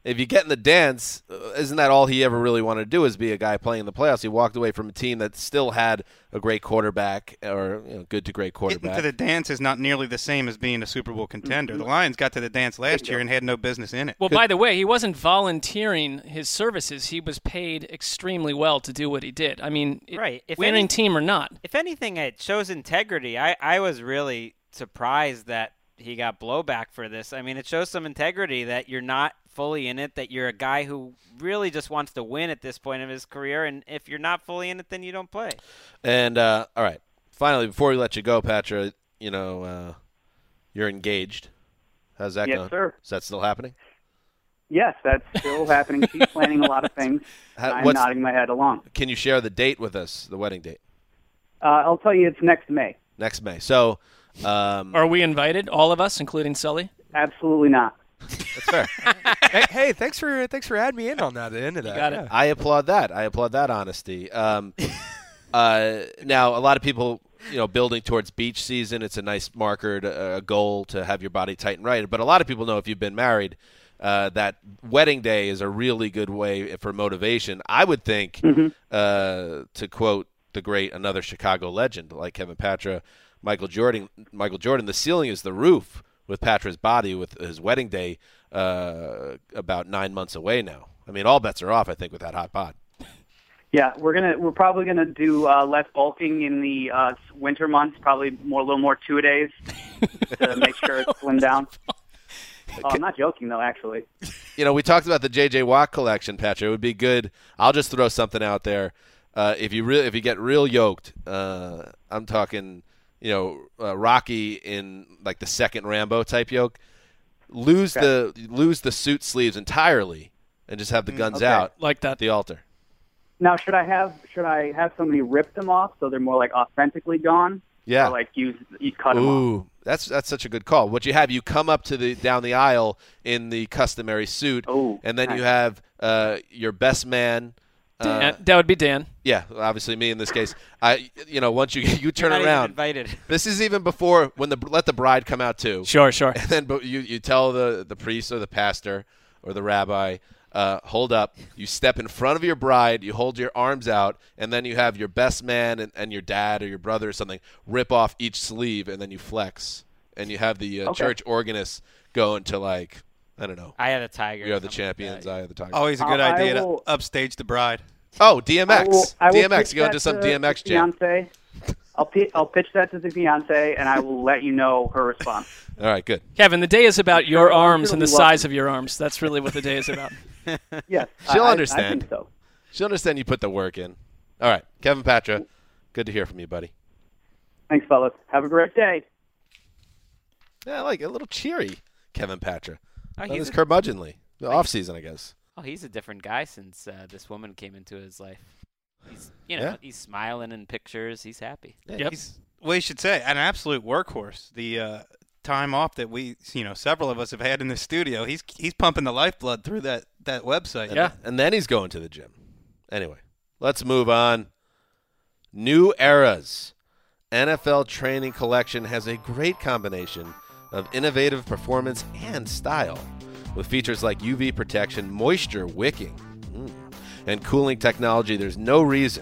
if you get in the dance, isn't that all he ever really wanted to do is be a guy playing in the playoffs? He walked away from a team that still had a great quarterback or good to great quarterback. Getting to the dance is not nearly the same as being a Super Bowl contender. The Lions got to the dance last year and had no business in it. Well, by the way, he wasn't volunteering his services. He was paid extremely well to do what he did. I mean, right. Winning team or not. If anything, it shows integrity. I was really surprised that he got blowback for this. I mean, it shows some integrity that you're not fully in it, that you're a guy who really just wants to win at this point of his career, and if you're not fully in it, then you don't play. And all right, finally, before we let you go, Patra, you're engaged. How's that going? Yes, sir. Is that still happening? Yes, that's still happening. She's planning a lot of things. I'm nodding my head along. Can you share the date with us, the wedding date? I'll tell you it's next May. Next May. So, are we invited, all of us, including Sully? Absolutely not. That's fair. hey, thanks for adding me in on that. At the end of that, you got it. I applaud that. Honesty. Now, a lot of people, building towards beach season, it's a nice marker, a goal to have your body tight and right. But a lot of people know if you've been married, that wedding day is a really good way for motivation. I would think, to quote the great another Chicago legend like Kevin Patra, Michael Jordan, the ceiling is the roof with Patra's body with his wedding day about 9 months away now. I mean, all bets are off, I think, with that hot bod. Yeah, we're probably gonna do less bulking in the winter months, probably a little more two-a-days to make sure it's slimmed down. Oh, I'm not joking though, actually. We talked about the J.J. Watt collection, Patra. It would be good. I'll just throw something out there. If you get real yoked, I'm talking, Rocky in like the second Rambo type yoke. Lose the suit sleeves entirely and just have the guns out like that at the altar. Now, should I have somebody rip them off so they're more like authentically gone? Yeah. Or like you cut them off? Ooh, that's such a good call. What you come up to down the aisle in the customary suit, and then you have your best man. That would be Dan. Yeah, obviously me in this case. Once you turn You're not around, even invited. This is even before when let the bride come out too. Sure. And then you tell the priest or the pastor or the rabbi, hold up. You step in front of your bride. You hold your arms out, and then you have your best man and your dad or your brother or something rip off each sleeve, and then you flex, and you have the church organist go into like. I don't know. Eye of the Tiger. We are the champions. Eye of the Tiger. Always a good idea to upstage the bride. Oh, DMX. I will DMX. You go into some DMX jam. Fiance. I'll pitch that to the fiance, and I will let you know her response. All right, good. Kevin, the day is about your arms and the size of your arms. That's really what the day is about. Yes. She'll understand. I think so. She'll understand you put the work in. All right, Kevin Patra, good to hear from you, buddy. Thanks, fellas. Have a great day. Yeah, I like a little cheery Kevin Patra. Oh, That was curmudgeonly. The off season, I guess. Oh, he's a different guy since this woman came into his life. He's, he's smiling in pictures. He's happy. Yep. You should say an absolute workhorse. The time off that we, several of us have had in the studio, he's pumping the lifeblood through that website. And then he's going to the gym. Anyway, let's move on. New Eras. NFL Training Collection has a great combination of innovative performance and style, with features like UV protection, moisture wicking, and cooling technology. There's no reason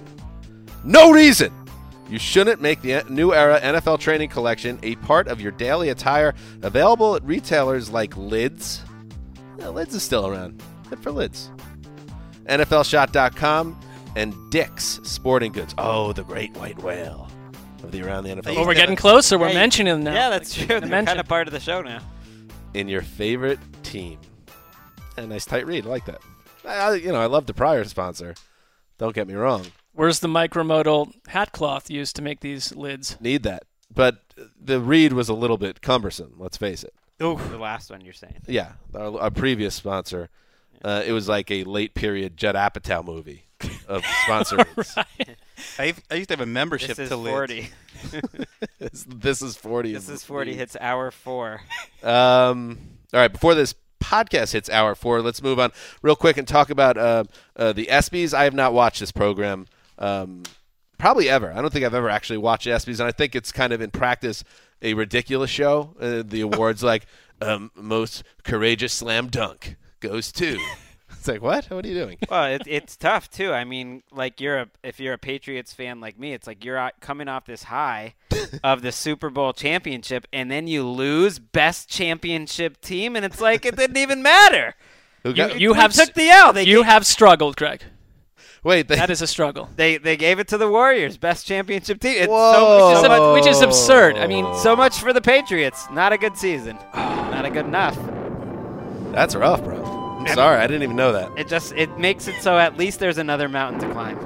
you shouldn't make the New Era NFL Training Collection a part of your daily attire. Available at retailers like Lids. Yeah, Lids is still around. Good for Lids. NFLshot.com and Dick's Sporting Goods. Oh, the great white whale of the Around the NFL. Well, we're getting closer. We're mentioning them now. Yeah, that's true. They're kind of part of the show now. In your favorite team. A nice tight read. I like that. I love the prior sponsor. Don't get me wrong. Where's the micromodal hat cloth used to make these lids? Need that. But the read was a little bit cumbersome, let's face it. Oh, the last one you're saying. Yeah, our previous sponsor. It was like a late period Judd Apatow movie of sponsor reads. Right. I used to have a membership this to is Lids. 40. This is 40. This is 40 hits hour 4. All right, before this podcast hits hour 4, let's move on real quick and talk about the ESPYs. I have not watched this program probably ever. I don't think I've ever actually watched the ESPYs, and I think it's kind of in practice a ridiculous show. The awards like most courageous slam dunk goes to. It's like, what? What are you doing? Well, it's tough too. I mean, like if you're a Patriots fan like me, it's like you're coming off this high of the Super Bowl championship, and then you lose best championship team, and it's like it didn't even matter. You have took the L. You have struggled, Greg. Wait, that is a struggle. They gave it to the Warriors, best championship team. It's which is absurd. I mean, so much for the Patriots. Not a good season. Not a good enough. That's rough, bro. I'm sorry, I didn't even know that. It makes it so at least there's another mountain to climb.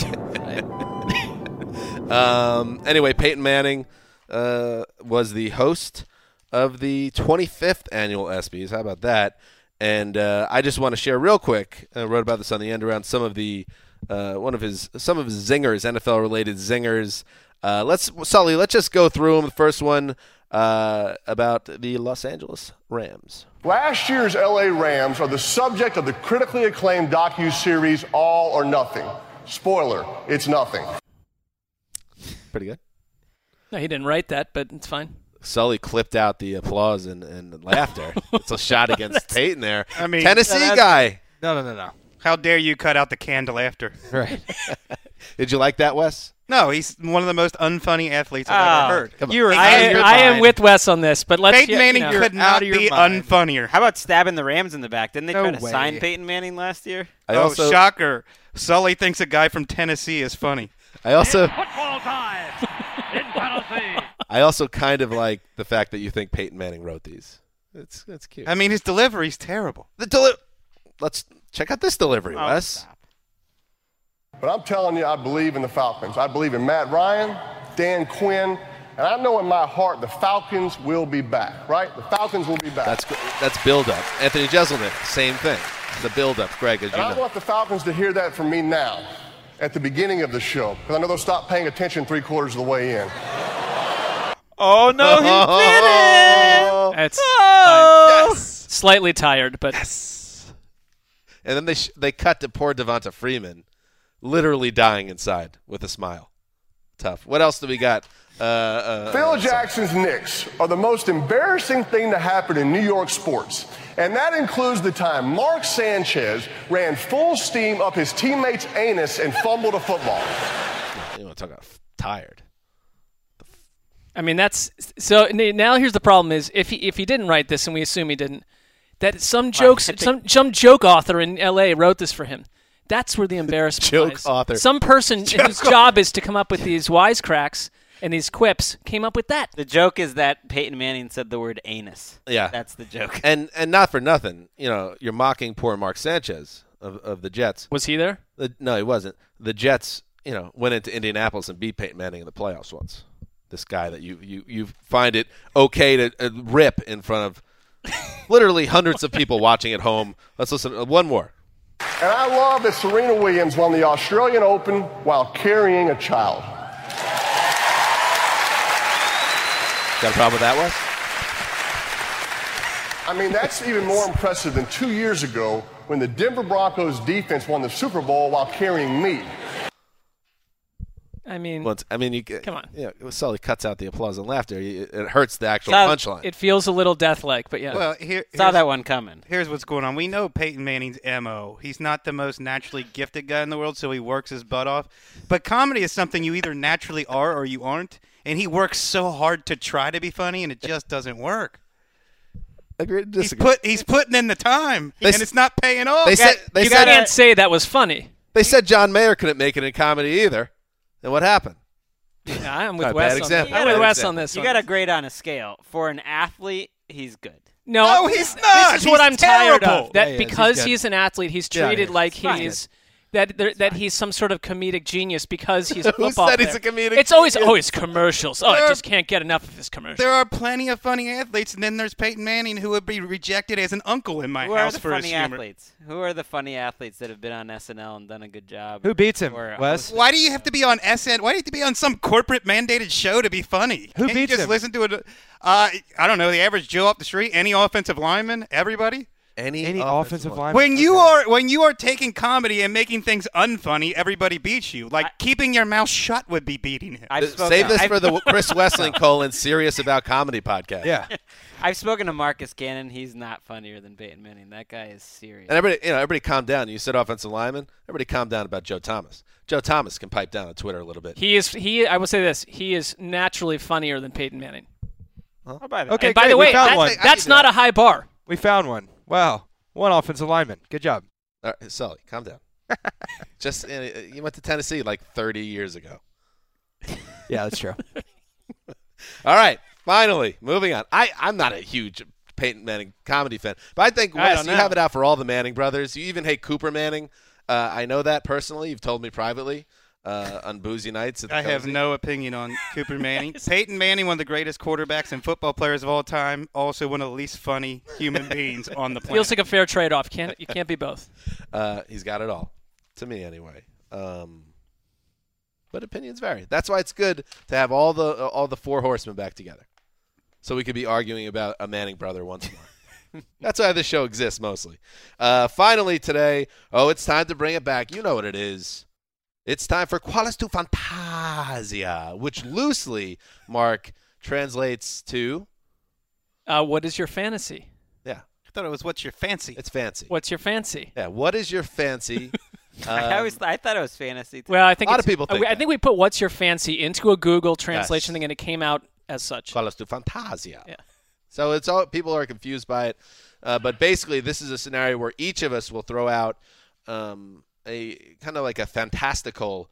Anyway, Peyton Manning was the host of the 25th annual ESPYs. How about that? And I just want to share real quick. I wrote about this on the end around some of his zingers, NFL related zingers. Sully, let's just go through them. The first one about the Los Angeles Rams. Last year's LA Rams are the subject of the critically acclaimed docuseries All or Nothing. Spoiler, it's nothing. Pretty good. No, he didn't write that, but it's fine. Sully clipped out the applause and laughter. It's a shot against Peyton there. I mean, Tennessee guy. No. How dare you cut out the canned laughter? Right. Did you like that, Wes? No, he's one of the most unfunny athletes I've ever heard. I am with Wes on this, but let's. Peyton Manning could not be unfunnier. How about stabbing the Rams in the back? Didn't they try to way. sign Peyton Manning last year? Shocker! Sully thinks a guy from Tennessee is funny. I also Football time in Tennessee. I also kind of like the fact that you think Peyton Manning wrote these. It's cute. I mean, his delivery's terrible. Let's check out this delivery, Wes. But I'm telling you, I believe in the Falcons. I believe in Matt Ryan, Dan Quinn, and I know in my heart the Falcons will be back, right? The Falcons will be back. That's build-up. Anthony Jeselnik, same thing. The build-up, Greg, as you And I know. want the Falcons to hear that from me now, at the beginning of the show, because I know they'll stop paying attention 3/4 of the way in. Oh, no, he didn't! It's fine. Yes. Slightly tired, but And then they cut to poor Devonta Freeman, literally dying inside with a smile. Tough. What else do we got? Phil Jackson's Knicks are the most embarrassing thing to happen in New York sports. And that includes the time Mark Sanchez ran full steam up his teammate's anus and fumbled a football. You want to talk about tired. I mean that's so. Now here's the problem: is if he didn't write this, and we assume he didn't, that some joke author in L.A. wrote this for him. That's where the embarrassment Joke lies. author. Some person whose job is to come up with these wisecracks and these quips came up with that. The joke is that Peyton Manning said the word anus. Yeah, that's the joke. And not for nothing, you're mocking poor Mark Sanchez of the Jets. Was he there? No, he wasn't. The Jets, went into Indianapolis and beat Peyton Manning in the playoffs once. This guy that you find it okay to rip in front of literally hundreds of people watching at home. Let's listen to one more. And I love that Serena Williams won the Australian Open while carrying a child. Got a problem with that, Wes? I mean, that's even more impressive than 2 years ago when the Denver Broncos defense won the Super Bowl while carrying me. I mean, come on. Yeah, Sully cuts out the applause and laughter. It hurts the actual punchline. It feels a little death-like, but yeah. Well, saw that one coming. Here's what's going on. We know Peyton Manning's MO. He's not the most naturally gifted guy in the world, so he works his butt off. But comedy is something you either naturally are or you aren't, and he works so hard to try to be funny, and it just doesn't work. Agree to disagree. He's putting in the time, and it's not paying off. You can't say that was funny. They said John Mayer couldn't make it in comedy either. And what happened? Yeah, I'm with Wes on this. I'm with Wes on this. You got to grade on a scale. For an athlete, he's good. No, he's not. This is what I'm tired of. That Yeah, because he's he's an athlete, he's treated like he's that he's some sort of comedic genius because he's a Who football said player. he's a comedic It's always genius? commercials. I just can't get enough of this commercial. There are plenty of funny athletes, and then there's Peyton Manning, who would be rejected as an uncle in my Who house are the for his funny humor. athletes? Who are the funny athletes that have been on SNL and done a good job? Who beats him, Or, Wes? Why do you have to be on SN? Why do you have to be on some corporate mandated show to be funny? Who Can't you beats just him? listen to it? I don't know, the average Joe off the street, any offensive lineman, everybody. Any offensive lineman. When you are taking comedy and making things unfunny, everybody beats you. Like keeping your mouth shut would be beating him. Save this for the Chris Wessling serious about comedy podcast. Yeah. I've spoken to Marcus Cannon. He's not funnier than Peyton Manning. That guy is serious. And everybody calm down. You said offensive lineman. Everybody calm down about Joe Thomas. Joe Thomas can pipe down on Twitter a little bit. I will say this. He is naturally funnier than Peyton Manning. Huh? Oh, Okay, by the way, that's not a high bar. We found one. Wow. One offensive lineman. Good job. All right, Sully, calm down. Just you went to Tennessee like 30 years ago. Yeah, that's true. All right, finally, moving on. I'm not a huge Peyton Manning comedy fan, but I think, Wes, you have it out for all the Manning brothers. You even hate Cooper Manning. I know that personally. You've told me privately on boozy nights. I have no opinion on Cooper Manning. Peyton Manning, one of the greatest quarterbacks and football players of all time, also one of the least funny human beings on the planet. Feels like a fair trade-off. You can't be both. He's got it all, to me anyway. But opinions vary. That's why it's good to have all the four horsemen back together, so we could be arguing about a Manning brother once more. That's why this show exists mostly. Finally today, it's time to bring it back. You know what it is. It's time for Qualis tu Fantasia, which loosely, Mark, translates to... what is your fantasy? Yeah. I thought it was what's your fancy. It's fancy. What's your fancy? Yeah, what is your fancy? I thought it was fantasy. Well, I think a lot of people think I think we put what's your fancy into a Google translation thing, and it came out as such. Qualis tu Fantasia. Yeah. So it's all people are confused by it. But basically, this is a scenario where each of us will throw out a kind of like a fantastical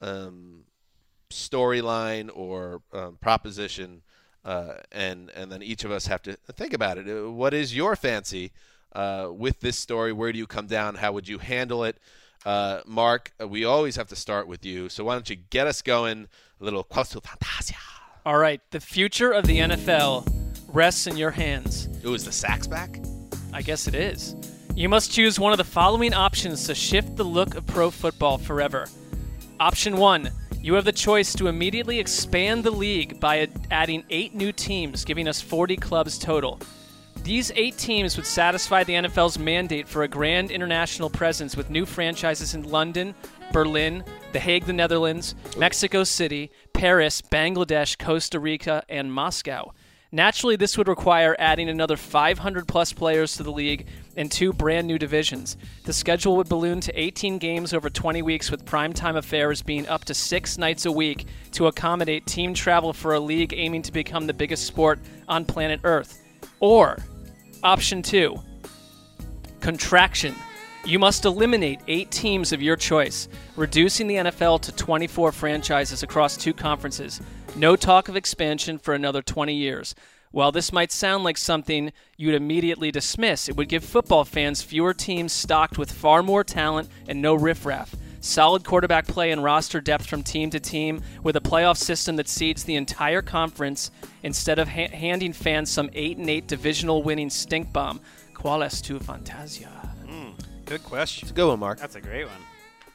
storyline or proposition, and then each of us have to think about it. What is your fancy with this story? Where do you come down? How would you handle it? Mark, we always have to start with you. So why don't you get us going? A little Qualis tu Fantasia. All right. The future of the NFL rests in your hands. Ooh, is the sax back? I guess it is. You must choose one of the following options to shift the look of pro football forever. Option 1. You have the choice to immediately expand the league by adding 8 new teams, giving us 40 clubs total. These 8 teams would satisfy the NFL's mandate for a grand international presence with new franchises in London, Berlin, The Hague, the Netherlands, Mexico City, Paris, Bangladesh, Costa Rica, and Moscow. Naturally, this would require adding another 500-plus players to the league and 2 brand-new divisions. The schedule would balloon to 18 games over 20 weeks, with primetime affairs being up to 6 nights a week to accommodate team travel for a league aiming to become the biggest sport on planet Earth. Or, option 2, contraction. You must eliminate 8 teams of your choice, reducing the NFL to 24 franchises across 2 conferences. No talk of expansion for another 20 years. While this might sound like something you'd immediately dismiss, it would give football fans fewer teams stocked with far more talent and no riffraff. Solid quarterback play and roster depth from team to team, with a playoff system that seeds the entire conference instead of handing fans some 8-8 divisional winning stink bomb. Qualis tu Fantasia? Good question. It's a good one, Mark. That's a great one.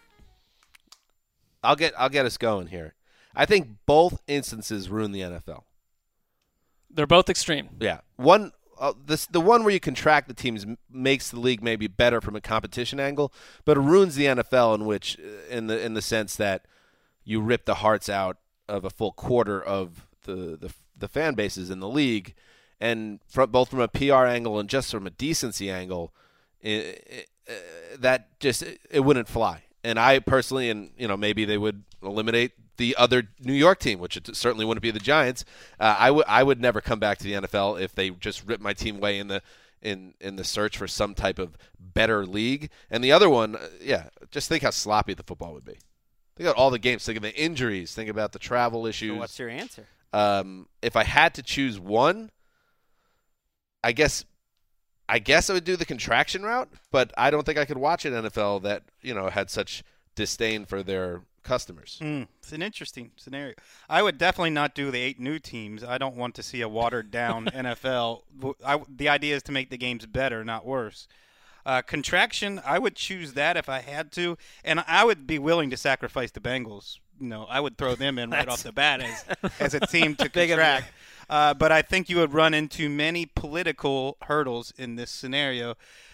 I'll get us going here. I think both instances ruin the NFL. They're both extreme. Yeah. One, the one where you contract the teams makes the league maybe better from a competition angle, but it ruins the NFL in the sense that you rip the hearts out of a full quarter of the fan bases in the league, and both from a PR angle and just from a decency angle, that just it wouldn't fly. And I personally, and maybe they would eliminate the other New York team, which it certainly wouldn't be the Giants. I would never come back to the NFL if they just ripped my team away in the search for some type of better league. And the other one, just think how sloppy the football would be. Think about all the games. Think of the injuries. Think about the travel issues. So what's your answer? If I had to choose one, I guess I would do the contraction route, but I don't think I could watch an NFL that had such disdain for their customers. It's an interesting scenario. I would definitely not do the 8 new teams. I don't want to see a watered-down NFL. The idea is to make the games better, not worse. Contraction, I would choose that if I had to, and I would be willing to sacrifice the Bengals. I would throw them in right off the bat as a team to contract. But I think you would run into many political hurdles in this scenario.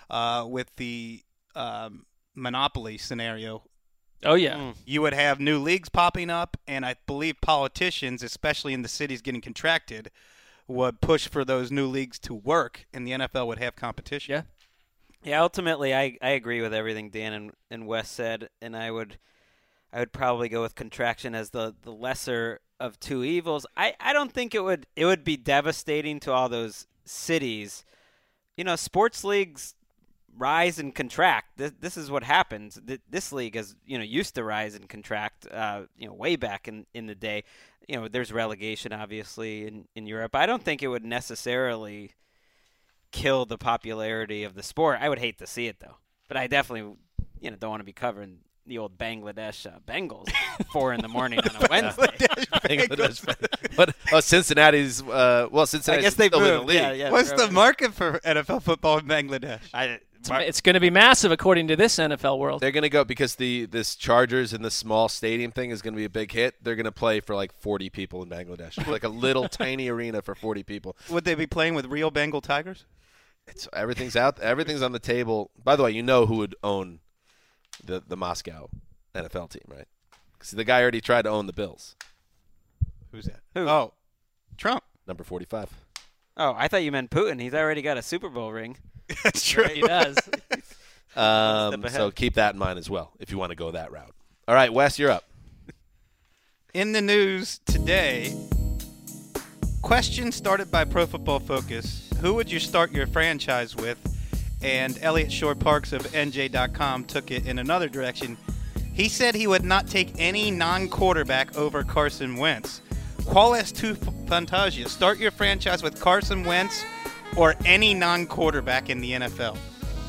with the monopoly scenario. Oh, yeah. You would have new leagues popping up, and I believe politicians, especially in the cities getting contracted, would push for those new leagues to work, and the NFL would have competition. Yeah. Yeah, ultimately, I agree with everything Dan and Wes said, and I would probably go with contraction as the lesser of two evils. I don't think it would be devastating to all those cities. You know, sports leagues rise and contract. This is what happens. This league is, used to rise and contract, way back in the day. There's relegation, obviously, in Europe. I don't think it would necessarily kill the popularity of the sport. I would hate to see it, though. But I definitely, don't want to be covering the old Bangladesh Bengals 4 in the morning on a Wednesday. But Cincinnati's. Cincinnati's I guess they still in the moved. league. Yeah, What's the market for NFL football in Bangladesh? It's going to be massive according to this NFL world. They're going to go because this Chargers and the small stadium thing is going to be a big hit. They're going to play for like 40 people in Bangladesh, like a little tiny arena for 40 people. Would they be playing with real Bengal Tigers? Everything's out. Everything's on the table. By the way, you know who would own the Moscow NFL team, right? Because the guy already tried to own the Bills. Who's that? Who? Oh, Trump. Number 45. Oh, I thought you meant Putin. He's already got a Super Bowl ring. That's true. He does. So keep that in mind as well if you want to go that route. All right, Wes, you're up. In the news today, question started by Pro Football Focus. Who would you start your franchise with? And Elliot Shore Parks of NJ.com took it in another direction. He said he would not take any non-quarterback over Carson Wentz. ¿Cuál es tu fantasia? Start your franchise with Carson Wentz or any non-quarterback in the NFL.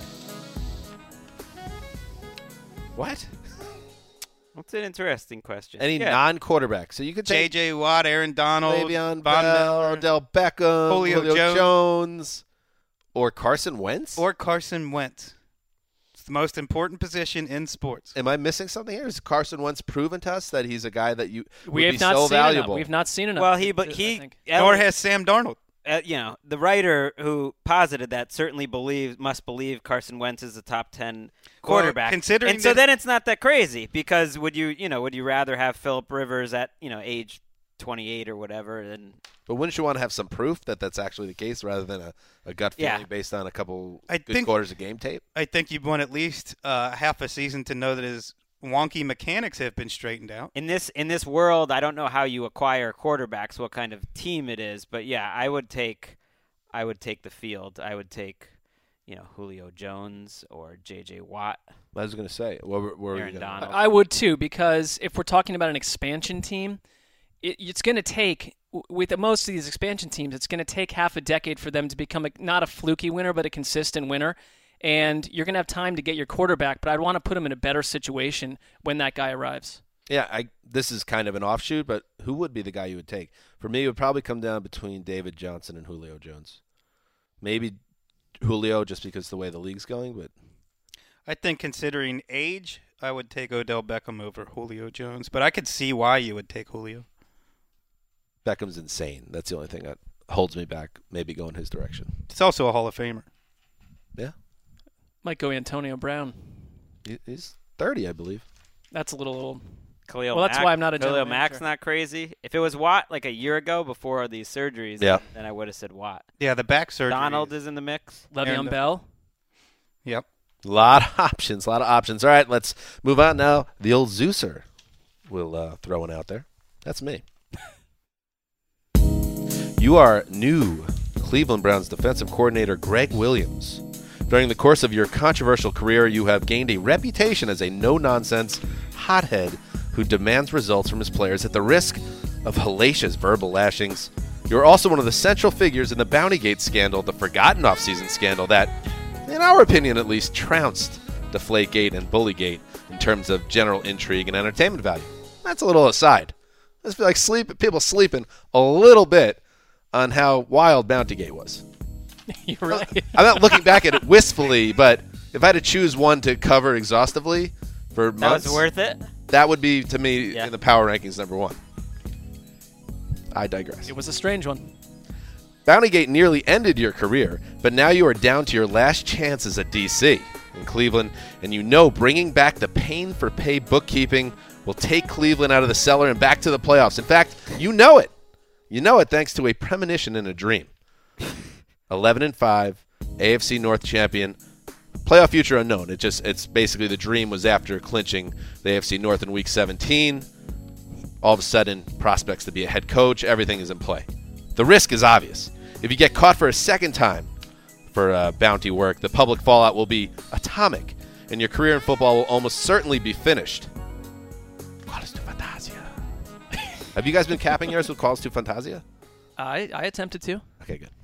What? That's an interesting question. Any non-quarterback. So you could take J.J. Watt, Aaron Donald, Le'Veon Von Bell, Miller, Odell Beckham, Julio Jones, or Carson Wentz? Or Carson Wentz. It's the most important position in sports. Am I missing something here? Has Carson Wentz proven to us that he's a guy that we would have be not so seen valuable? enough. We've not seen enough. Well, nor has Sam Darnold. The writer who posited that certainly must believe Carson Wentz is a top 10 quarterback. Considering so then it's not that crazy because would you rather have Phillip Rivers at age 28 or whatever? But wouldn't you want to have some proof that that's actually the case rather than a gut feeling based on a couple good quarters of game tape? I think you'd want at least half a season to know that his wonky mechanics have been straightened out. In this world, I don't know how you acquire quarterbacks, what kind of team it is, but yeah, I would take the field. I would take, Julio Jones or J.J. Watt. I was going to say, what were Aaron you Donald. I would too, because if we're talking about an expansion team, it's going to take, with most of these expansion teams, it's going to take half a decade for them to become not a fluky winner, but a consistent winner. And you're going to have time to get your quarterback, but I'd want to put him in a better situation when that guy arrives. Yeah, this is kind of an offshoot, but who would be the guy you would take? For me, it would probably come down between David Johnson and Julio Jones. Maybe Julio just because of the way the league's going, but I think considering age, I would take Odell Beckham over Julio Jones, but I could see why you would take Julio. Beckham's insane. That's the only thing that holds me back, maybe going his direction. He's also a Hall of Famer. Yeah. Might go Antonio Brown. He's 30, I believe. That's a little old. Khalil Mack, that's why I'm not a Khalil general Mack's manager. not crazy. If it was Watt like a year ago before these surgeries, then I would have said Watt. Yeah, the back surgery. Donald is in the mix. Le'Veon Bell. Yep. A lot of options. All right, let's move on now. The old Zeuser will throw one out there. That's me. You are new Cleveland Browns defensive coordinator Greg Williams. During the course of your controversial career, you have gained a reputation as a no-nonsense hothead who demands results from his players at the risk of hellacious verbal lashings. You're also one of the central figures in the Bountygate scandal, the forgotten offseason scandal that, in our opinion at least, trounced Deflategate and Bullygate in terms of general intrigue and entertainment value. That's a little aside. I just feel like people sleeping a little bit on how wild Bountygate was. You're right. I'm not looking back at it wistfully, but if I had to choose one to cover exhaustively for months, That was worth it? That would be, to me, in the power rankings, number one. I digress. It was a strange one. Bountygate nearly ended your career, but now you are down to your last chances at DC in Cleveland, and you know bringing back the pain-for-pay bookkeeping will take Cleveland out of the cellar and back to the playoffs. In fact, you know it. You know it thanks to a premonition and a dream. 11-5, AFC North champion, playoff future unknown. It's basically the dream was after clinching the AFC North in Week 17. All of a sudden, prospects to be a head coach, everything is in play. The risk is obvious. If you get caught for a second time for bounty work, the public fallout will be atomic, and your career in football will almost certainly be finished. Calls to Fantasia. Have you guys been capping yours with Calls to Fantasia? I attempted to. Okay, good.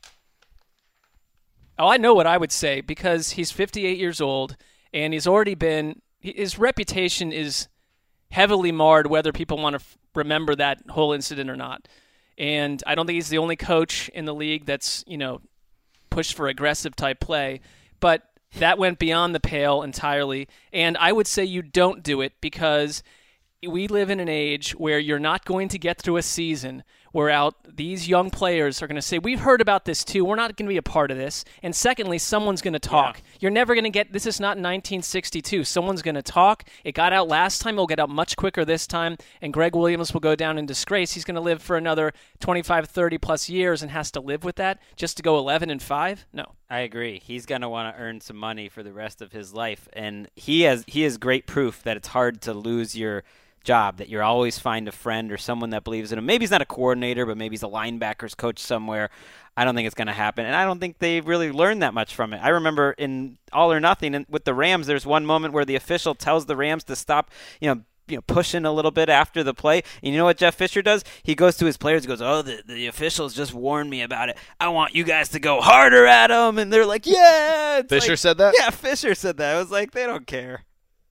Oh, I know what I would say because he's 58 years old and he's already been – his reputation is heavily marred whether people want to remember that whole incident or not. And I don't think he's the only coach in the league that's, pushed for aggressive type play. But that went beyond the pale entirely. And I would say you don't do it because we live in an age where you're not going to get through a season where these young players are going to say, we've heard about this too. We're not going to be a part of this. And secondly, someone's going to talk. Yeah. You're never going to get – this is not 1962. Someone's going to talk. It got out last time. It'll get out much quicker this time. And Greg Williams will go down in disgrace. He's going to live for another 25, 30-plus years and has to live with that just to go 11-5? No. I agree. He's going to want to earn some money for the rest of his life. And he has great proof that it's hard to lose your – job, that you'll always find a friend or someone that believes in him. Maybe he's not a coordinator, but maybe he's a linebackers coach somewhere. I don't think it's going to happen, and I don't think they've really learned that much from it. I remember in All or Nothing and with the Rams, there's one moment where the official tells the Rams to stop, pushing a little bit after the play. And you know what Jeff Fisher does? He goes to his players and goes, oh, the officials just warned me about it. I want you guys to go harder at them. And they're like, yeah. Fisher said that? Yeah, Fisher said that. I was like, they don't care.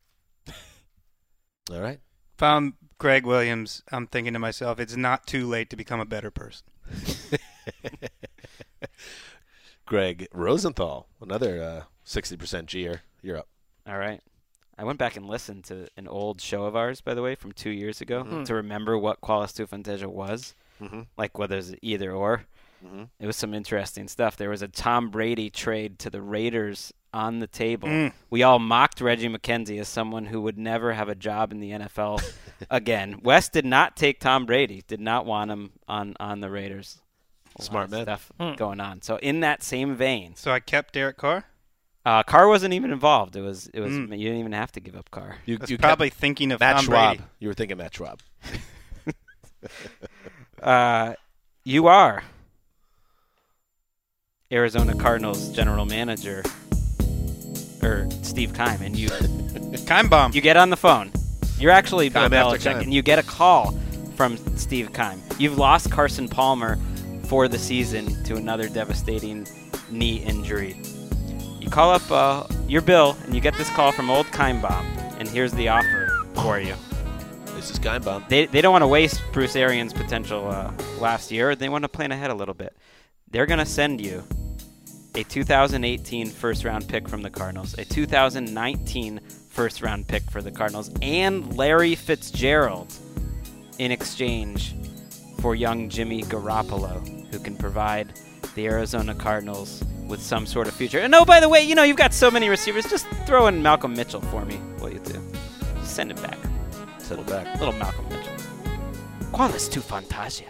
All right. If I'm Greg Williams, I'm thinking to myself, it's not too late to become a better person. Greg Rosenthal, another 60% G-er. You're up. All right. I went back and listened to an old show of ours, by the way, from 2 years ago to remember what Qualis tu Fantasia was, like whether it's either or. It was some interesting stuff. There was a Tom Brady trade to the Raiders on the table. We all mocked Reggie McKenzie as someone who would never have a job in the NFL again. West did not take Tom Brady, did not want him on the Raiders. Smart man. Stuff going on. So in that same vein. So I kept Derek Carr? Carr wasn't even involved. It was. You didn't even have to give up Carr. You probably thinking of Matt Tom Schwab. Brady. You were thinking Matt Schwab. You are Arizona Cardinals general manager, or Steve Keim, and you Keim bomb. You get on the phone. You're actually Bill Keim after Belichick, Keim. and you get a call from Steve Keim. You've lost Carson Palmer for the season to another devastating knee injury. You call up your Bill, and you get this call from old Keim bomb, and here's the offer for you. This is Keim bomb. They don't want to waste Bruce Arians' potential last year. They want to plan ahead a little bit. They're going to send you a 2018 first-round pick from the Cardinals, a 2019 first-round pick for the Cardinals, and Larry Fitzgerald in exchange for young Jimmy Garoppolo, who can provide the Arizona Cardinals with some sort of future. And oh, by the way, you've got so many receivers. Just throw in Malcolm Mitchell for me, will you two? Just send it back. Send it back. Little Malcolm Mitchell. Qualis tu Fantasia.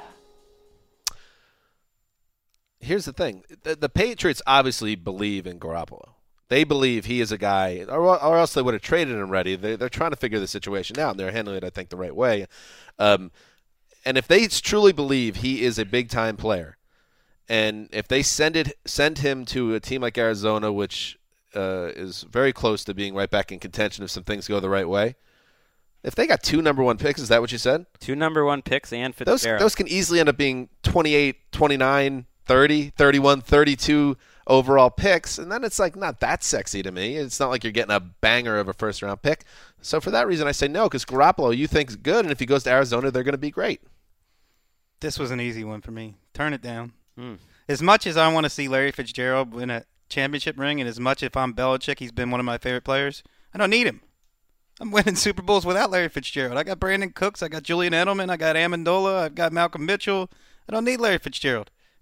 Here's the thing. The Patriots obviously believe in Garoppolo. They believe he is a guy, or else they would have traded him already. They're trying to figure the situation out, and they're handling it, I think, the right way. And if they truly believe he is a big-time player, and if they send him to a team like Arizona, which is very close to being right back in contention if some things go the right way, if they got 2 number 1 picks, is that what you said? 2 number 1 picks and Fitzgerald. Those can easily end up being 28, 29, 30, 31, 32 overall picks, and then it's like not that sexy to me. It's not like you're getting a banger of a first-round pick. So for that reason, I say no, because Garoppolo you think is good, and if he goes to Arizona, they're going to be great. This was an easy one for me. Turn it down. As much as I want to see Larry Fitzgerald win a championship ring, and as much if I'm Belichick, he's been one of my favorite players, I don't need him. I'm winning Super Bowls without Larry Fitzgerald. I got Brandon Cooks. I got Julian Edelman. I got Amendola. I've got Malcolm Mitchell. I don't need Larry Fitzgerald.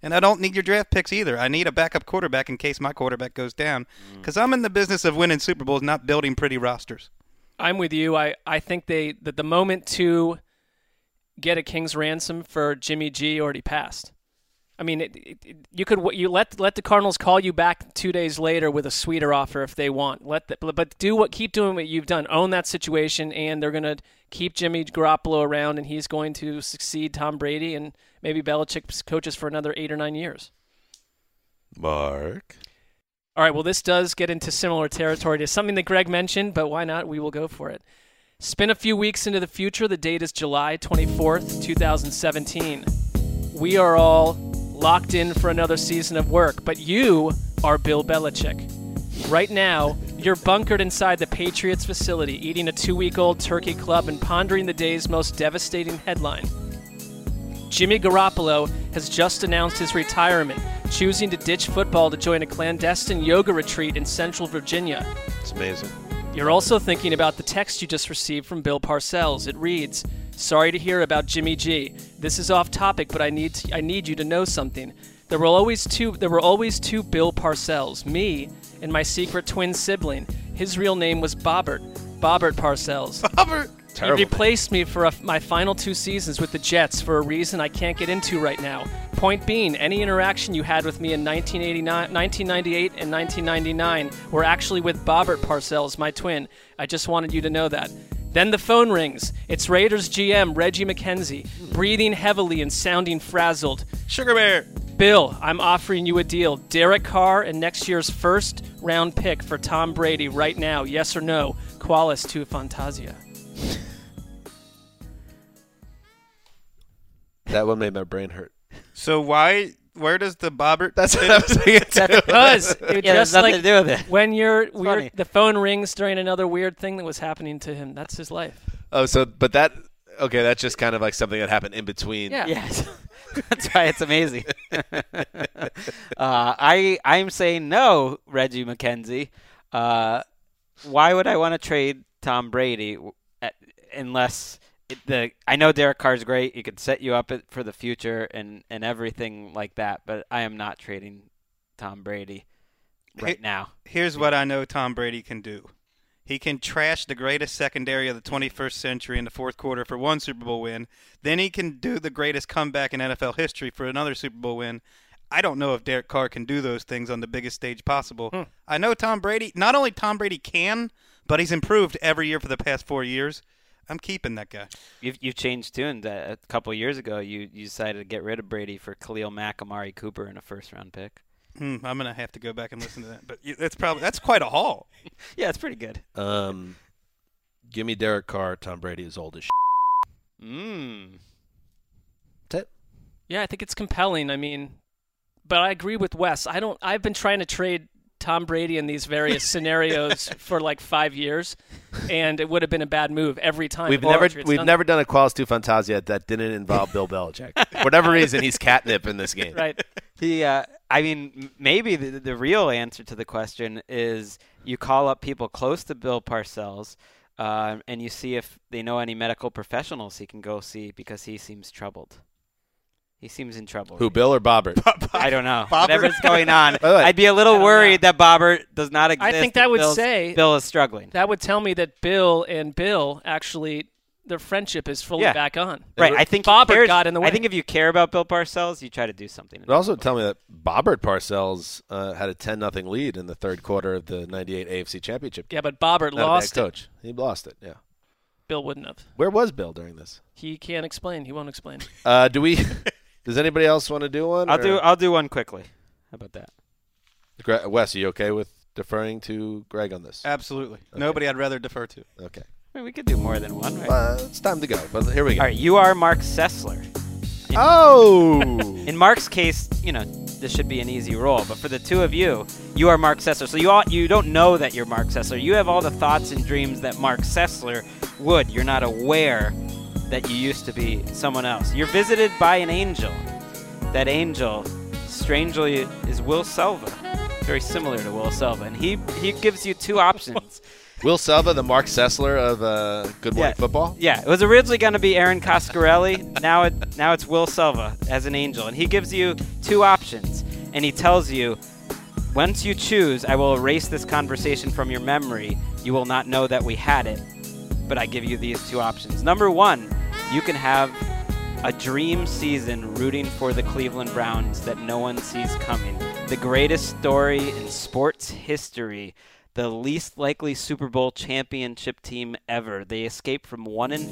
And I don't need your draft picks either. I need a backup quarterback in case my quarterback goes down. Because I'm in the business of winning Super Bowls, not building pretty rosters. I'm with you. I think that the moment to get a king's ransom for Jimmy G already passed. I mean, you let the Cardinals call you back 2 days later with a sweeter offer if they want. But keep doing what you've done. Own that situation, and they're going to keep Jimmy Garoppolo around, and he's going to succeed Tom Brady, and maybe Belichick coaches for another 8 or 9 years. Mark. All right, well, this does get into similar territory to something that Greg mentioned, but why not? We will go for it. Spin a few weeks into the future. The date is July 24th, 2017. We are all locked in for another season of work, but you are Bill Belichick. Right now, you're bunkered inside the Patriots facility, eating a 2-week-old turkey club and pondering the day's most devastating headline. Jimmy Garoppolo has just announced his retirement, choosing to ditch football to join a clandestine yoga retreat in Central Virginia. It's amazing. You're also thinking about the text you just received from Bill Parcells. It reads, "Sorry to hear about Jimmy G. This is off topic, but I need you to know something. There were always two Bill Parcells, me and my secret twin sibling. His real name was Bobbert Parcells. Bobbert. He replaced me for my final 2 seasons with the Jets for a reason I can't get into right now. Point being, any interaction you had with me in 1998 and 1999 were actually with Bobbert Parcells, my twin. I just wanted you to know that." Then the phone rings. It's Raiders GM Reggie McKenzie, breathing heavily and sounding frazzled. "Sugar Bear." "Bill, I'm offering you a deal. Derek Carr and next year's first-round pick for Tom Brady right now. Yes or no? Qualis tu Fantasia." That one made my brain hurt. So where does the Bobbert? That's what I was thinking too. Because it just nothing like to do with it. when funny. the phone rings during another weird thing that was happening to him. That's his life. Oh, but that's just kind of like something that happened in between. Yeah. Yes. That's why it's amazing. I'm saying no, Reggie McKenzie. Why would I want to trade Tom Brady unless I know Derek Carr's great. He could set you up for the future and everything like that, but I am not trading Tom Brady right now. Here's what I know Tom Brady can do. He can trash the greatest secondary of the 21st century in the fourth quarter for one Super Bowl win. Then he can do the greatest comeback in NFL history for another Super Bowl win. I don't know if Derek Carr can do those things on the biggest stage possible. I know Tom Brady, not only Tom Brady can, but he's improved every year for the past 4 years. I'm keeping that guy. You've changed tune. A couple years ago, you decided to get rid of Brady for Khalil Mack, Amari Cooper, and a first-round pick. I'm gonna have to go back and listen to that. But that's quite a haul. Yeah, it's pretty good. Give me Derek Carr. Tom Brady is old as That's it. Yeah, I think it's compelling. I mean, but I agree with Wes. I've been trying to trade Tom Brady in these various scenarios for like 5 years, and it would have been a bad move every time. We've never done a Qualis tu Fantasia that didn't involve Bill Belichick. For whatever reason, he's catnip in this game. Right. I mean, maybe the real answer to the question is you call up people close to Bill Parcells, and you see if they know any medical professionals he can go see because he seems troubled. He seems in trouble. Who, Bill or Bobbert? I don't know. Whatever's going on. I'd be a little worried that Bobbert does not exist. I think that would say Bill is struggling. That would tell me that Bill and Bill actually their friendship is fully back on. Right. I think Bobbert got in the way. I think if you care about Bill Parcells, you try to do something. It also tell me that Bobbert Parcells had a 10-0 lead in the third quarter of the '98 AFC Championship game. Yeah, but Bobbert lost it. Coach. He lost it. Yeah. Bill wouldn't have. Where was Bill during this? He can't explain. He won't explain. Does anybody else want to do one? I'll do one quickly. How about that? Wes, are you okay with deferring to Greg on this? Absolutely. Okay. Nobody I'd rather defer to. Okay. I mean, we could do more than one, right? It's time to go, but here we go. All right, you are Mark Sessler. In Mark's case, this should be an easy role, but for the two of you, you are Mark Sessler. So you don't know that you're Mark Sessler. You have all the thoughts and dreams that Mark Sessler would. You're not aware that you used to be someone else. You're visited by an angel. That angel, strangely, is Will Selva. Very similar to Will Selva. And he gives you two options. Will Selva, the Mark Sessler of Good Morning Football? Yeah, it was originally going to be Aaron Coscarelli. Now it's Will Selva as an angel. And he gives you two options. And he tells you, once you choose, I will erase this conversation from your memory. You will not know that we had it. But I give you these two options. Number one, you can have a dream season rooting for the Cleveland Browns that no one sees coming. The greatest story in sports history. The least likely Super Bowl championship team ever. They escaped from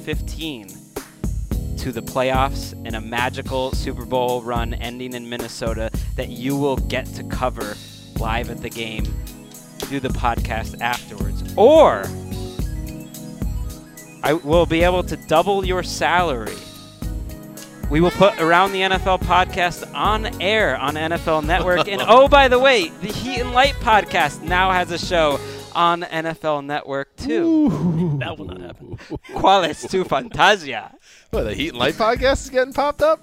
1-15 to the playoffs in a magical Super Bowl run ending in Minnesota that you will get to cover live at the game, do the podcast afterwards. Or I will be able to double your salary. We will put Around the NFL podcast on air on NFL Network. And oh, by the way, the Heat and Light podcast now has a show on NFL Network, too. That will not happen. ¿Cuál es tu fantasia? What, the Heat and Light podcast is getting popped up?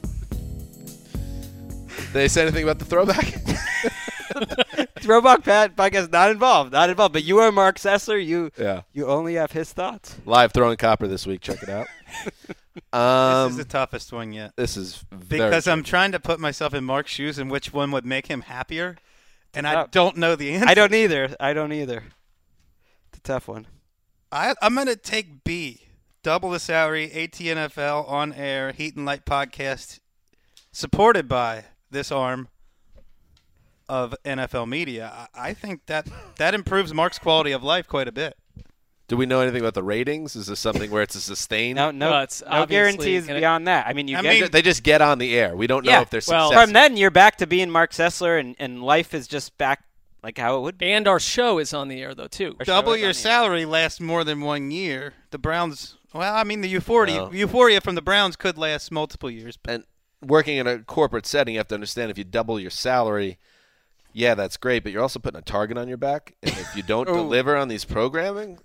Did they say anything about the throwback? Throwback podcast not involved. But you are Mark Sessler. You only have his thoughts. Live Throwing Copper this week. Check it out. This is the toughest one yet. This is because I'm trying to put myself in Mark's shoes and which one would make him happier, and I don't know the answer. I don't either. It's a tough one. I'm going to take B. Double the salary, ATNFL on air, Heat and Light podcast, supported by this arm of NFL media. I think that improves Mark's quality of life quite a bit. Do we know anything about the ratings? Is this something where it's a sustained? No, it's no guarantees beyond that. I mean, they just get on the air. We don't know if they're successful. From then, you're back to being Mark Sessler, and life is just back like how it would be. And our show is on the air, though, too. Double your salary lasts more than 1 year. The Browns, the euphoria from the Browns could last multiple years. And working in a corporate setting, you have to understand if you double your salary, yeah, that's great, but you're also putting a target on your back. And if you don't deliver on these programs,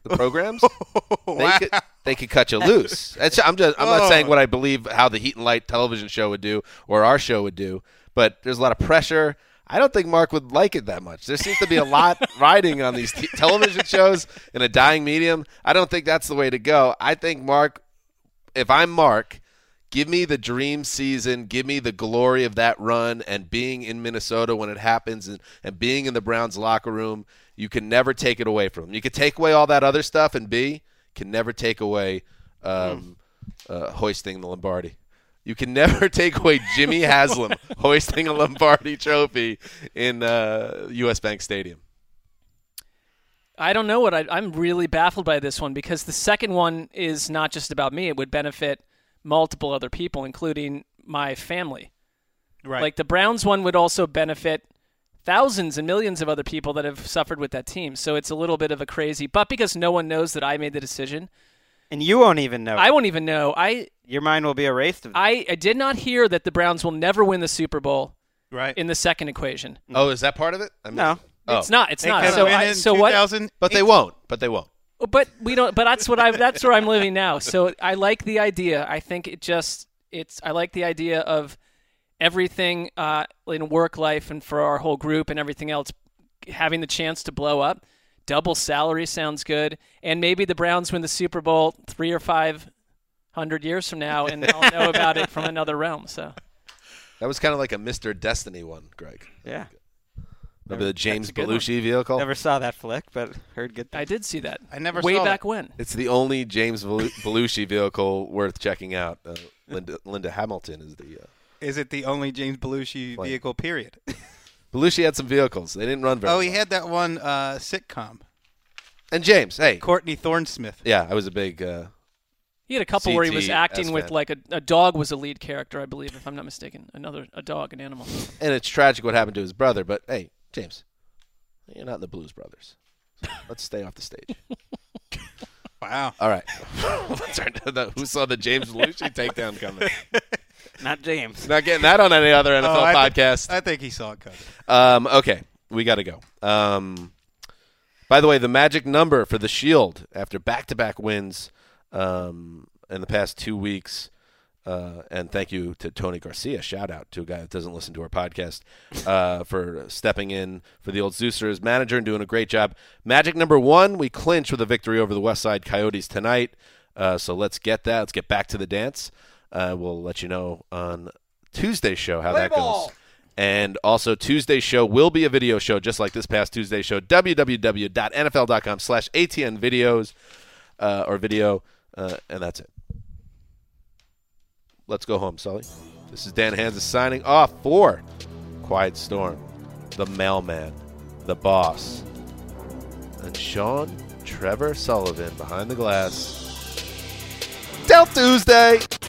they could cut you loose. I'm not saying what I believe how the Heat and Light television show would do or our show would do, but there's a lot of pressure. I don't think Mark would like it that much. There seems to be a lot riding on these television shows in a dying medium. I don't think that's the way to go. I think Mark, if I'm Mark, give me the dream season. Give me the glory of that run and being in Minnesota when it happens and being in the Browns locker room. You can never take it away from them. You can take away all that other stuff and can never take away hoisting the Lombardi. You can never take away Jimmy Haslam hoisting a Lombardi trophy in U.S. Bank Stadium. I don't know what I'm really baffled by this one because the second one is not just about me. It would benefit multiple other people, including my family. Right. Like the Browns one would also benefit thousands and millions of other people that have suffered with that team. So it's a little bit of a crazy, but because no one knows that I made the decision. And you won't even know. I won't even know. Your mind will be erased. I did not hear that the Browns will never win the Super Bowl in the second equation. Oh, is that part of it? No. It's not. It's not. So what? But they won't. But we don't. But that's where I'm living now. So I like the idea. I think I like the idea of everything in work life and for our whole group and everything else having the chance to blow up. Double salary sounds good, and maybe the Browns win the Super Bowl 300 or 500 years from now, and I'll know about it from another realm. So that was kind of like a Mr. Destiny one, Greg. Yeah. Remember the James Belushi vehicle? Never saw that flick, but heard good things. I did see that. I never way saw back that. when. It's the only James Belushi vehicle worth checking out. Linda Hamilton is the. Is it the only James Belushi vehicle? Period. Belushi had some vehicles. They didn't run very. Oh, he had that one sitcom. And James, hey, Courtney Thorne-Smith. Yeah, I was a big. He had a couple where he was acting with like a dog was a lead character, I believe, if I'm not mistaken. A dog, an animal. And it's tragic what happened to his brother, but hey, James, you're not in the Blues Brothers. So let's stay off the stage. Wow. All right. Let's turn to who saw the James Belushi takedown coming? Not James. Not getting that on any other NFL podcast. I think he saw it coming. Okay, we got to go. By the way, the magic number for the Shield after back-to-back wins in the past 2 weeks And thank you to Tony Garcia. Shout out to a guy that doesn't listen to our podcast for stepping in for the old Zeusers manager and doing a great job. Magic number 1, we clinch with a victory over the West Side Coyotes tonight. So let's get that. Let's get back to the dance. We'll let you know on Tuesday's show how that goes. And also Tuesday's show will be a video show just like this past Tuesday's show. www.nfl.com/ATN videos or video. And that's it. Let's go home, Sully. This is Dan Hanzus signing off for Quiet Storm, the mailman, the boss, and Sean Trevor Sullivan behind the glass. Till Tuesday!